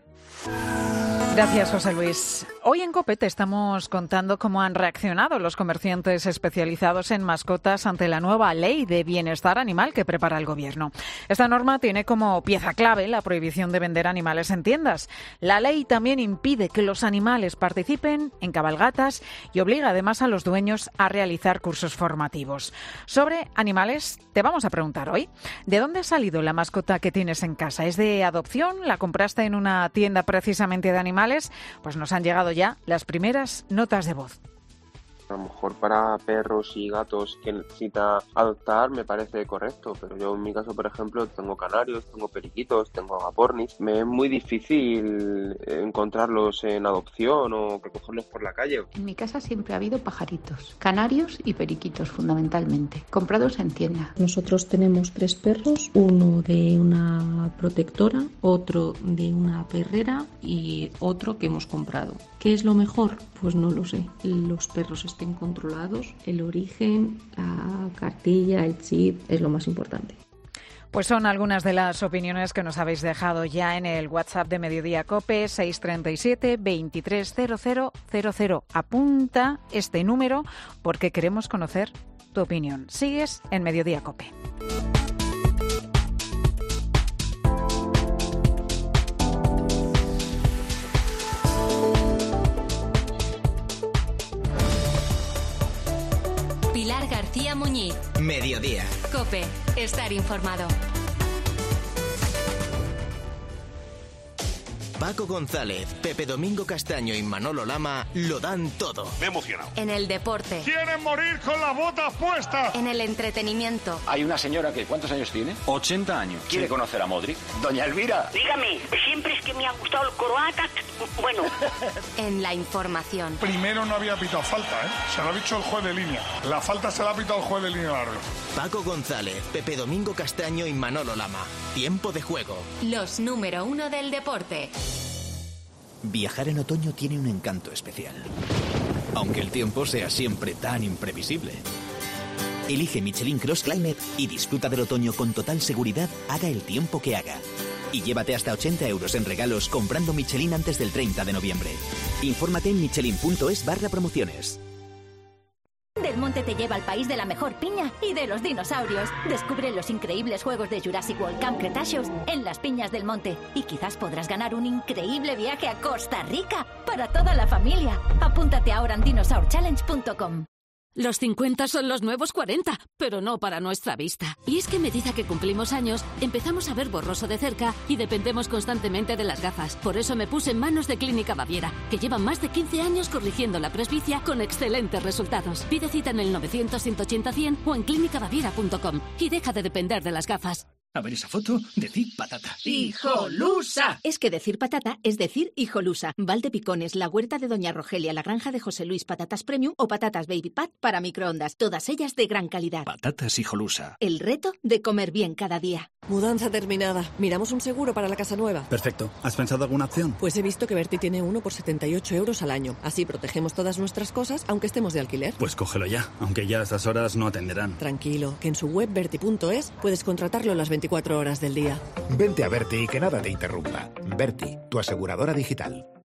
[SPEAKER 1] Gracias, José Luis. Hoy en COPE te estamos contando cómo han reaccionado los comerciantes especializados en mascotas ante la nueva ley de bienestar animal que prepara el Gobierno. Esta norma tiene como pieza clave la prohibición de vender animales en tiendas. La ley también impide que los animales participen en cabalgatas y obliga además a los dueños a realizar cursos formativos. Sobre animales te vamos a preguntar hoy, ¿de dónde ha salido la mascota que tienes en casa? ¿Es de adopción? ¿La compraste en una tienda precisamente de animales? Pues nos han llegado ya las primeras notas de voz.
[SPEAKER 11] A lo mejor para perros y gatos que necesita adoptar me parece correcto, pero yo en mi caso, por ejemplo, tengo canarios, tengo periquitos, tengo agapornis. Me es muy difícil encontrarlos en adopción o que cogerlos por la calle.
[SPEAKER 12] En mi casa siempre ha habido pajaritos, canarios y periquitos fundamentalmente, comprados en tienda.
[SPEAKER 13] Nosotros tenemos tres perros, uno de una protectora, otro de una perrera y otro que hemos comprado. ¿Qué es lo mejor? Pues no lo sé. Los perros estén controlados, el origen, la cartilla, el chip, es lo más importante.
[SPEAKER 1] Pues son algunas de las opiniones que nos habéis dejado ya en el WhatsApp de Mediodía COPE, seis treinta y siete, veintitrés cero cero cero cero. Apunta este número porque queremos conocer tu opinión. Sigues en Mediodía COPE.
[SPEAKER 3] Pilar García Muñiz.
[SPEAKER 2] Mediodía.
[SPEAKER 3] COPE. Estar informado.
[SPEAKER 2] Paco González, Pepe Domingo Castaño y Manolo Lama lo dan todo.
[SPEAKER 14] Me he emocionado.
[SPEAKER 3] En el deporte.
[SPEAKER 14] ¡Quieren morir con las botas puestas!
[SPEAKER 3] En el entretenimiento.
[SPEAKER 15] Hay una señora que, ¿cuántos años tiene? ochenta años. ¿Quiere sí. conocer a Modric? Doña Elvira.
[SPEAKER 17] Dígame, siempre es que me ha gustado el croata. Bueno.
[SPEAKER 3] En la información.
[SPEAKER 14] Primero no había pitado falta, ¿eh? Se lo ha dicho el juez de línea. La falta se la ha pitado el juez de línea largo.
[SPEAKER 2] Paco González, Pepe Domingo Castaño y Manolo Lama. Tiempo de juego.
[SPEAKER 3] Los número uno del deporte.
[SPEAKER 18] Viajar en otoño tiene un encanto especial, aunque el tiempo sea siempre tan imprevisible. Elige Michelin Cross Climate y disfruta del otoño con total seguridad, haga el tiempo que haga. Y llévate hasta ochenta euros en regalos comprando Michelin antes del treinta de noviembre. Infórmate en michelin.es barra promociones.
[SPEAKER 20] Del Monte te lleva al país de la mejor piña y de los dinosaurios. Descubre los increíbles juegos de Jurassic World Camp Cretaceous en las Piñas del Monte. Y quizás podrás ganar un increíble viaje a Costa Rica para toda la familia. Apúntate ahora en dinosaur challenge punto com.
[SPEAKER 21] Los cincuenta son los nuevos cuarenta, pero no para nuestra vista. Y es que a medida que cumplimos años, empezamos a ver borroso de cerca y dependemos constantemente de las gafas. Por eso me puse en manos de Clínica Baviera, que llevan más de quince años corrigiendo la presbicia con excelentes resultados. Pide cita en el novecientos, ciento ochenta, cien o en clínica baviera punto com y deja de depender de las gafas.
[SPEAKER 27] A ver esa foto, decir patata.
[SPEAKER 20] ¡Hijolusa!
[SPEAKER 28] Es que decir patata es decir hijolusa. Valdepicones, la huerta de Doña Rogelia, la granja de José Luis, patatas premium o patatas baby pat para microondas. Todas ellas de gran calidad.
[SPEAKER 27] Patatas hijolusa.
[SPEAKER 28] El reto de comer bien cada día.
[SPEAKER 29] Mudanza terminada. Miramos un seguro para la casa nueva.
[SPEAKER 27] Perfecto. ¿Has pensado alguna opción?
[SPEAKER 29] Pues he visto que Berti tiene uno por setenta y ocho euros al año. Así protegemos todas nuestras cosas, aunque estemos de alquiler.
[SPEAKER 27] Pues cógelo ya, aunque ya a estas horas no atenderán.
[SPEAKER 29] Tranquilo, que en su web berti punto es puedes contratarlo las veinticuatro horas del día.
[SPEAKER 30] Vente a Berti y que nada te interrumpa. Berti, tu aseguradora digital.